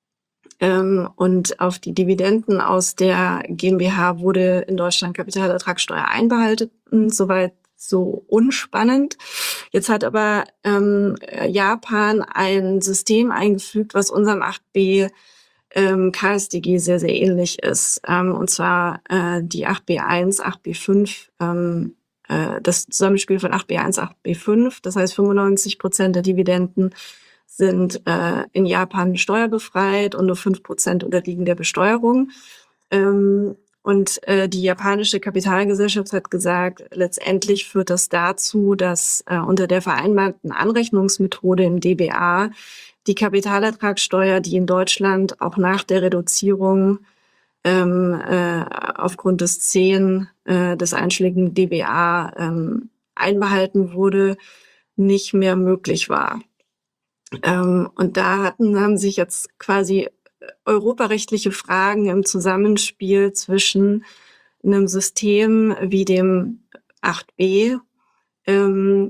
Ähm, und auf die Dividenden aus der GmbH wurde in Deutschland Kapitalertragssteuer einbehalten. Soweit so unspannend. Jetzt hat aber ähm, Japan ein System eingefügt, was unserem acht b Ähm, K S D G sehr, sehr ähnlich ist. Ähm, und zwar äh, die acht b eins, acht b fünf, ähm, äh, das Zusammenspiel von acht b eins, acht b fünf. Das heißt, fünfundneunzig Prozent der Dividenden sind äh, in Japan steuerbefreit und nur fünf Prozent unterliegen der Besteuerung. Ähm, und äh, die japanische Kapitalgesellschaft hat gesagt, letztendlich führt das dazu, dass äh, unter der vereinbarten Anrechnungsmethode im D B A die Kapitalertragssteuer, die in Deutschland auch nach der Reduzierung ähm, äh, aufgrund des zehn äh, des einschlägigen D B A ähm, einbehalten wurde, nicht mehr möglich war. Ähm, und da hatten, haben sich jetzt quasi europarechtliche Fragen im Zusammenspiel zwischen einem System wie dem acht b ähm,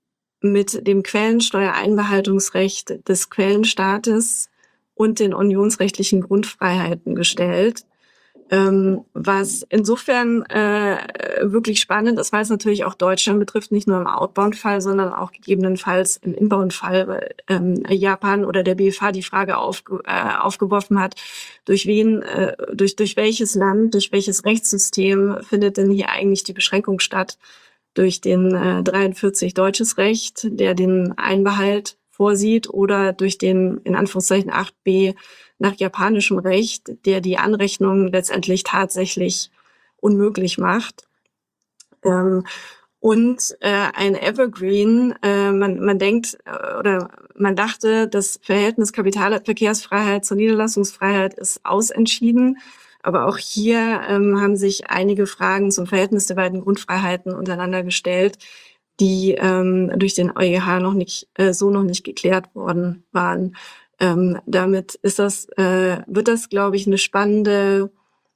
mit dem Quellensteuereinbehaltungsrecht des Quellenstaates und den unionsrechtlichen Grundfreiheiten gestellt, ähm, was insofern äh, wirklich spannend ist, weil es natürlich auch Deutschland betrifft, nicht nur im Outbound-Fall, sondern auch gegebenenfalls im Inbound-Fall, weil ähm, Japan oder der B F H die Frage aufge äh, aufgeworfen hat, durch wen, äh, durch, durch welches Land, durch welches Rechtssystem findet denn hier eigentlich die Beschränkung statt? Durch den äh, dreiundvierzig deutsches Recht, der den Einbehalt vorsieht, oder durch den in Anführungszeichen acht b nach japanischem Recht, der die Anrechnung letztendlich tatsächlich unmöglich macht. Ähm, und äh, ein Evergreen, äh, man, man denkt äh, oder man dachte, das Verhältnis Kapitalverkehrsfreiheit zur Niederlassungsfreiheit ist ausentschieden. Aber auch hier ähm, haben sich einige Fragen zum Verhältnis der beiden Grundfreiheiten untereinander gestellt, die ähm, durch den EuGH noch nicht äh, so noch nicht geklärt worden waren. Ähm, damit ist das äh, wird das, glaube ich, eine spannende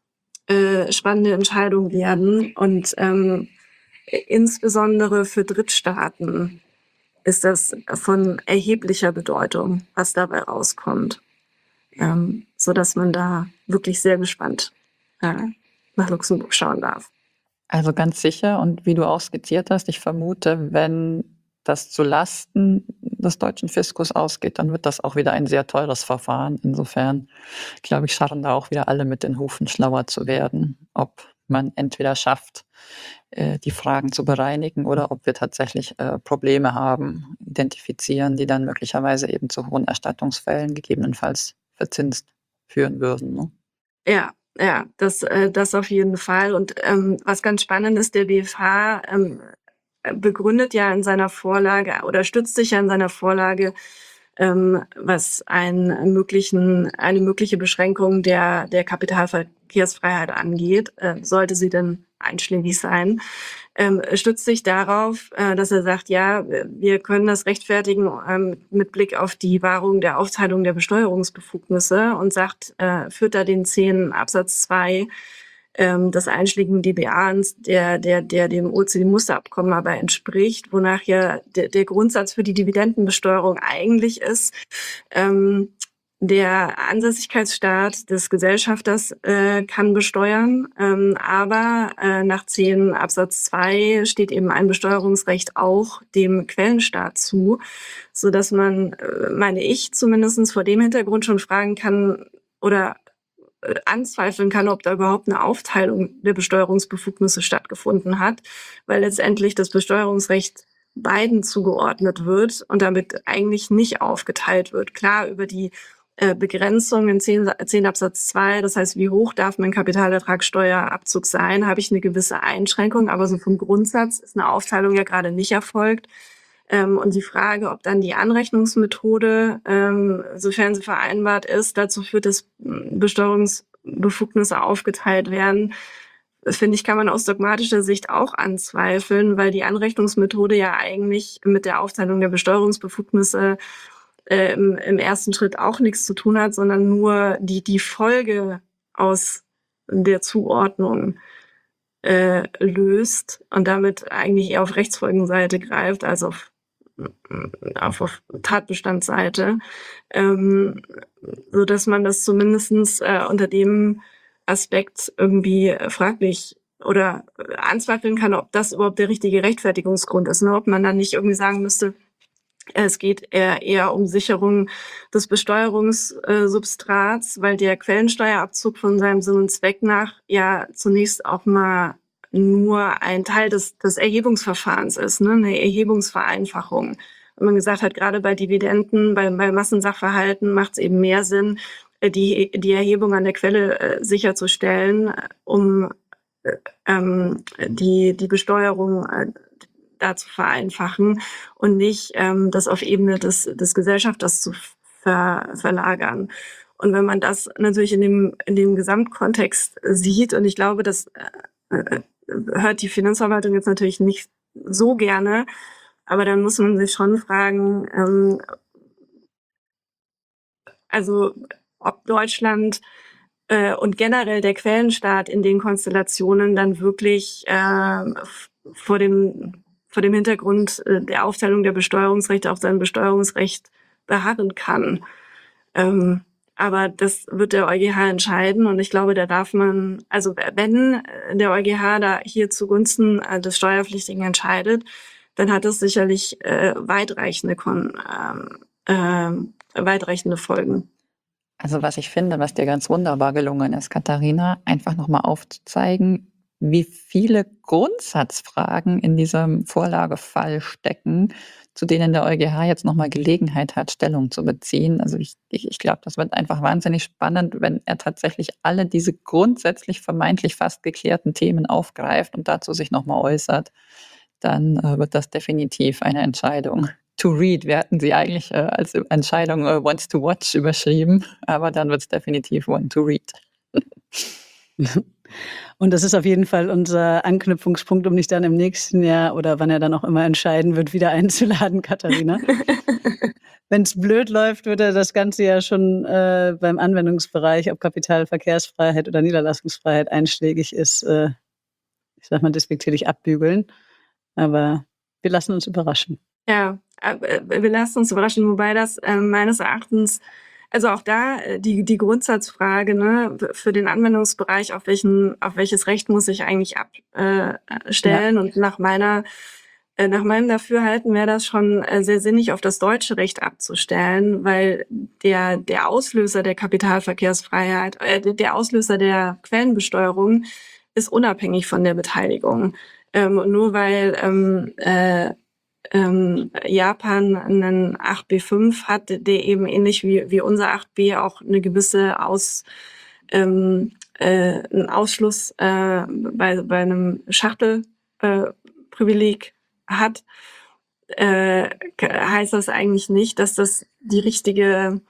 äh, spannende Entscheidung werden, und ähm, insbesondere für Drittstaaten ist das von erheblicher Bedeutung, was dabei rauskommt. Ähm, so dass man da wirklich sehr gespannt äh, nach Luxemburg schauen darf. Also ganz sicher und wie du auch skizziert hast, ich vermute, wenn das zu Lasten des deutschen Fiskus ausgeht, dann wird das auch wieder ein sehr teures Verfahren. Insofern, glaube ich, scharren da auch wieder alle mit den Hufen, schlauer zu werden, ob man entweder schafft, äh, die Fragen zu bereinigen oder ob wir tatsächlich äh, Probleme haben, identifizieren, die dann möglicherweise eben zu hohen Erstattungsfällen gegebenenfalls verzinst führen würden. Ne? Ja, ja, das, äh, das auf jeden Fall. Und ähm, was ganz spannend ist, der B F H ähm, begründet ja in seiner Vorlage oder stützt sich ja in seiner Vorlage, ähm, was einen möglichen, eine mögliche Beschränkung der, der Kapitalverkehrsfreiheit angeht, äh, sollte sie denn einschlägig sein, ähm, stützt sich darauf, äh, dass er sagt, ja, wir können das rechtfertigen ähm, mit Blick auf die Wahrung der Aufteilung der Besteuerungsbefugnisse und sagt, äh, führt da den zehn Absatz zwei ähm, des einschlägigen D B A ans, der, der, der dem O E C D-Musterabkommen aber entspricht, wonach ja der, der Grundsatz für die Dividendenbesteuerung eigentlich ist, ähm, der Ansässigkeitsstaat des Gesellschafters äh, kann besteuern, ähm, aber äh, nach zehn Absatz zwei steht eben ein Besteuerungsrecht auch dem Quellenstaat zu, so dass man, äh, meine ich, zumindest vor dem Hintergrund schon fragen kann oder äh, anzweifeln kann, ob da überhaupt eine Aufteilung der Besteuerungsbefugnisse stattgefunden hat, weil letztendlich das Besteuerungsrecht beiden zugeordnet wird und damit eigentlich nicht aufgeteilt wird. Klar, über die äh, Begrenzung in zehn, zehn Absatz zwei, das heißt, wie hoch darf mein Kapitalertragssteuerabzug sein, habe ich eine gewisse Einschränkung, aber so vom Grundsatz ist eine Aufteilung ja gerade nicht erfolgt. Ähm, und die Frage, ob dann die Anrechnungsmethode, ähm, sofern sie vereinbart ist, dazu führt, dass Besteuerungsbefugnisse aufgeteilt werden, finde ich, kann man aus dogmatischer Sicht auch anzweifeln, weil die Anrechnungsmethode ja eigentlich mit der Aufteilung der Besteuerungsbefugnisse äh, im, im ersten Schritt auch nichts zu tun hat, sondern nur die, die Folge aus der Zuordnung äh, löst und damit eigentlich eher auf Rechtsfolgenseite greift als auf, auf, auf Tatbestandsseite, ähm, so dass man das zumindestens äh, unter dem Aspekt irgendwie fraglich oder anzweifeln kann, ob das überhaupt der richtige Rechtfertigungsgrund ist, ne? Ob man dann nicht irgendwie sagen müsste, es geht eher, eher um Sicherung des Besteuerungssubstrats, weil der Quellensteuerabzug von seinem Sinn und Zweck nach ja zunächst auch mal nur ein Teil des, des Erhebungsverfahrens ist, ne? Eine Erhebungsvereinfachung. Wenn man gesagt hat, gerade bei Dividenden, bei, bei Massensachverhalten macht es eben mehr Sinn, die, die Erhebung an der Quelle äh, sicherzustellen, um äh, ähm, die, die Besteuerung äh, da zu vereinfachen und nicht ähm, das auf Ebene des, des Gesellschafters zu ver, verlagern. Und wenn man das natürlich in dem, in dem Gesamtkontext sieht, und ich glaube, das äh, hört die Finanzverwaltung jetzt natürlich nicht so gerne, aber dann muss man sich schon fragen, ähm, also ob Deutschland äh, und generell der Quellenstaat in den Konstellationen dann wirklich äh, vor dem vor dem Hintergrund äh, der Aufteilung der Besteuerungsrechte auf sein Besteuerungsrecht beharren kann. Ähm, aber das wird der EuGH entscheiden und ich glaube, da darf man, also wenn der EuGH da hier zugunsten äh, des Steuerpflichtigen entscheidet, dann hat das sicherlich äh, weitreichende, Kon ähm, äh, weitreichende Folgen. Also was ich finde, was dir ganz wunderbar gelungen ist, Katharina, einfach nochmal aufzuzeigen, wie viele Grundsatzfragen in diesem Vorlagefall stecken, zu denen der EuGH jetzt nochmal Gelegenheit hat, Stellung zu beziehen. Also ich, ich, ich glaube, das wird einfach wahnsinnig spannend, wenn er tatsächlich alle diese grundsätzlich vermeintlich fast geklärten Themen aufgreift und dazu sich nochmal äußert. Dann äh, wird das definitiv eine Entscheidung to read. Wir hatten sie eigentlich äh, als Entscheidung äh, wants to watch überschrieben, aber dann wird es definitiv one to read. Und das ist auf jeden Fall unser Anknüpfungspunkt, um dich dann im nächsten Jahr oder wann er dann auch immer entscheiden wird, wieder einzuladen, Katharina. Wenn es blöd läuft, wird er das Ganze ja schon äh, beim Anwendungsbereich, ob Kapitalverkehrsfreiheit oder Niederlassungsfreiheit einschlägig ist, äh, ich sag mal despektierlich abbügeln. Aber wir lassen uns überraschen. Ja, wir lassen uns überraschen, wobei das äh, meines Erachtens also auch da äh, die, die Grundsatzfrage, ne, für den Anwendungsbereich, auf welchen, auf welches Recht muss ich eigentlich abstellen? Ja. Und nach meiner, äh, nach meinem Dafürhalten wäre das schon äh, sehr sinnig, auf das deutsche Recht abzustellen, weil der, der Auslöser der Kapitalverkehrsfreiheit, äh, der Auslöser der Quellenbesteuerung ist unabhängig von der Beteiligung. Ähm, und nur weil ähm, äh, ähm, Japan einen acht B fünf hat, der eben ähnlich wie, wie unser acht B auch eine gewisse Aus, ähm, äh, einen Ausschluss äh, bei, bei einem Schachtelprivileg äh, Privileg hat, äh, heißt das eigentlich nicht, dass das die richtige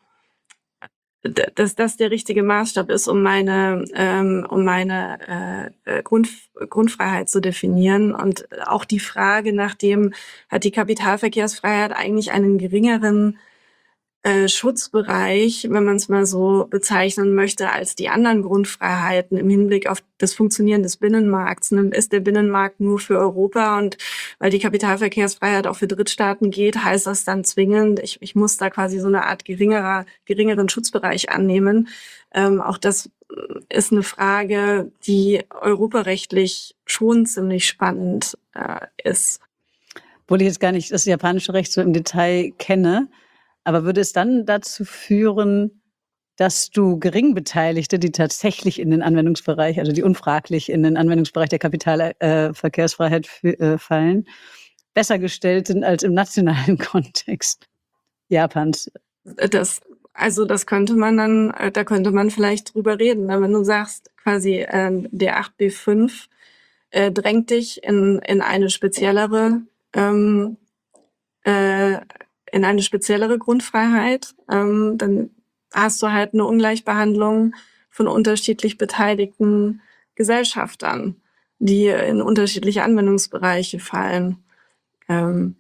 d- dass das der richtige Maßstab ist, um meine, ähm, um meine äh, äh, Grund, Grundfreiheit zu definieren. Und auch die Frage nach dem, hat die Kapitalverkehrsfreiheit eigentlich einen geringeren äh, Schutzbereich, wenn man es mal so bezeichnen möchte, als die anderen Grundfreiheiten im Hinblick auf das Funktionieren des Binnenmarkts. Ne? Ist der Binnenmarkt nur für Europa? Und weil die Kapitalverkehrsfreiheit auch für Drittstaaten geht, heißt das dann zwingend, ich, ich muss da quasi so eine Art geringerer, geringeren Schutzbereich annehmen. Ähm, auch das ist eine Frage, die europarechtlich schon ziemlich spannend äh, ist. Obwohl ich jetzt gar nicht das japanische Recht so im Detail kenne, aber würde es dann dazu führen, dass du Geringbeteiligte, die tatsächlich in den Anwendungsbereich, also die unfraglich in den Anwendungsbereich der Kapitalverkehrsfreiheit äh, fallen, besser gestellt sind als im nationalen Kontext Japans? Das, also das könnte man dann, äh, da könnte man vielleicht drüber reden. Ne? Wenn du sagst, quasi äh, der acht B fünf äh, drängt dich in, in eine speziellere ähm, äh, in eine speziellere Grundfreiheit, ähm, dann hast du halt eine Ungleichbehandlung von unterschiedlich beteiligten Gesellschaftern, die in unterschiedliche Anwendungsbereiche fallen. Ähm,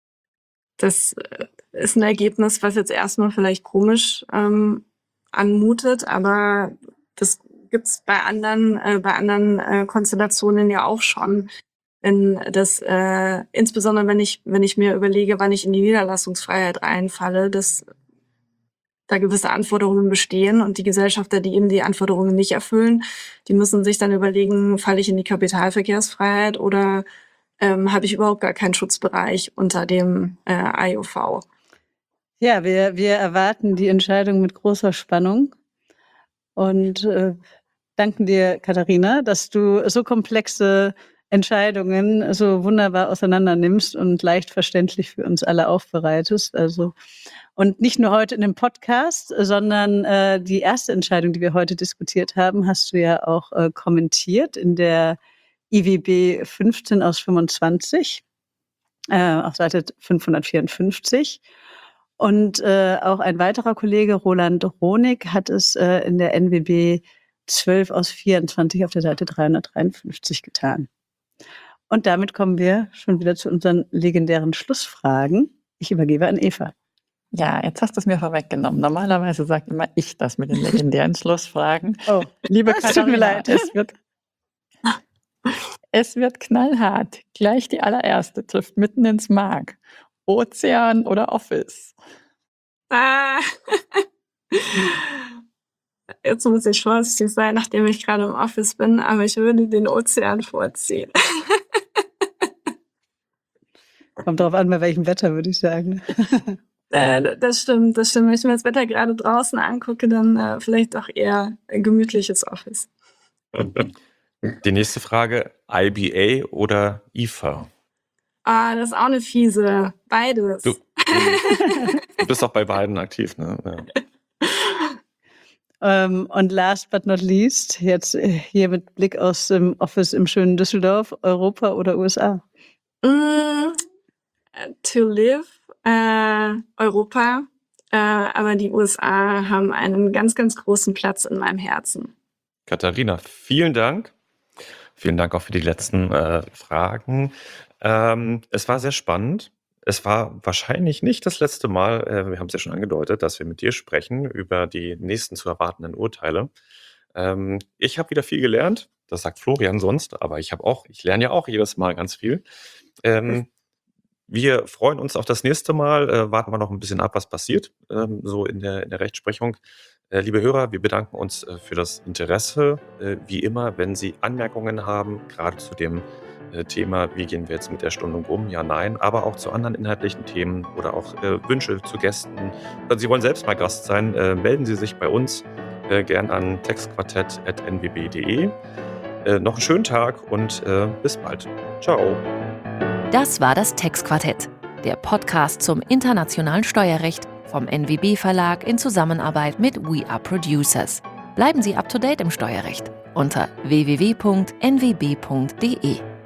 das ist ein Ergebnis, was jetzt erstmal vielleicht komisch ähm, anmutet, aber das gibt's bei anderen, äh, bei anderen äh, Konstellationen ja auch schon. Wenn das, äh, insbesondere wenn ich, wenn ich mir überlege, wann ich in die Niederlassungsfreiheit reinfalle, dass da gewisse Anforderungen bestehen und die Gesellschafter, die eben die Anforderungen nicht erfüllen, die müssen sich dann überlegen, falle ich in die Kapitalverkehrsfreiheit oder ähm, habe ich überhaupt gar keinen Schutzbereich unter dem äh, I O V. Ja, wir, wir erwarten die Entscheidung mit großer Spannung und äh, danken dir, Katharina, dass du so komplexe Entscheidungen so wunderbar auseinander nimmst und leicht verständlich für uns alle aufbereitest. Also, und nicht nur heute in dem Podcast, sondern äh, die erste Entscheidung, die wir heute diskutiert haben, hast du ja auch äh, kommentiert in der I W B fünfzehn aus fünfundzwanzig, äh, auf Seite fünfhundertvierundfünfzig. Und äh, auch ein weiterer Kollege, Roland Ronig, hat es äh, in der N W B zwölf aus vierundzwanzig auf der Seite dreihundertdreiundfünfzig getan. Und damit kommen wir schon wieder zu unseren legendären Schlussfragen. Ich übergebe an Eva. Ja, jetzt hast du es mir vorweggenommen. Normalerweise sagt immer ich das mit den legendären Schlussfragen. Oh, Liebe das tut mir Katharina, leid. es wird, es wird knallhart. Gleich die allererste trifft mitten ins Mark. Ozean oder Office? Ah. Jetzt muss ich vorsichtig sein, nachdem ich gerade im Office bin, aber ich würde den Ozean vorziehen. Kommt drauf an, bei welchem Wetter, würde ich sagen. äh, das stimmt, das stimmt. Wenn ich mir das Wetter gerade draußen angucke, dann äh, vielleicht auch eher ein gemütliches Office. Die nächste Frage, I B A oder I F A? Ah, das ist auch eine fiese. Beides. Du, du bist auch bei beiden aktiv, ne? Ja. Ähm, und last but not least, jetzt äh, hier mit Blick aus dem Office im schönen Düsseldorf, Europa oder U S A? Mm, to live, äh, Europa, äh, aber die U S A haben einen ganz, ganz großen Platz in meinem Herzen. Katharina, vielen Dank. Vielen Dank auch für die letzten äh, Fragen. Ähm, es war sehr spannend. Es war wahrscheinlich nicht das letzte Mal, äh, wir haben es ja schon angedeutet, dass wir mit dir sprechen über die nächsten zu erwartenden Urteile. Ähm, ich habe wieder viel gelernt, das sagt Florian sonst, aber ich habe auch, ich lerne ja auch jedes Mal ganz viel. Ähm, Wir freuen uns auf das nächste Mal. Äh, warten wir noch ein bisschen ab, was passiert, ähm, so in der, in der Rechtsprechung. Äh, liebe Hörer, wir bedanken uns äh, für das Interesse. Äh, wie immer, wenn Sie Anmerkungen haben, gerade zu dem äh, Thema, wie gehen wir jetzt mit der Stundung um, ja, nein, aber auch zu anderen inhaltlichen Themen oder auch äh, Wünsche zu Gästen. Oder Sie wollen selbst mal Gast sein, äh, melden Sie sich bei uns äh, gern an textquartett at n w b punkt d e. Äh, noch einen schönen Tag und äh, bis bald. Ciao. Das war das Textquartett, der Podcast zum internationalen Steuerrecht vom N W B Verlag in Zusammenarbeit mit We Are Producers. Bleiben Sie up to date im Steuerrecht unter w w w punkt n w b punkt d e.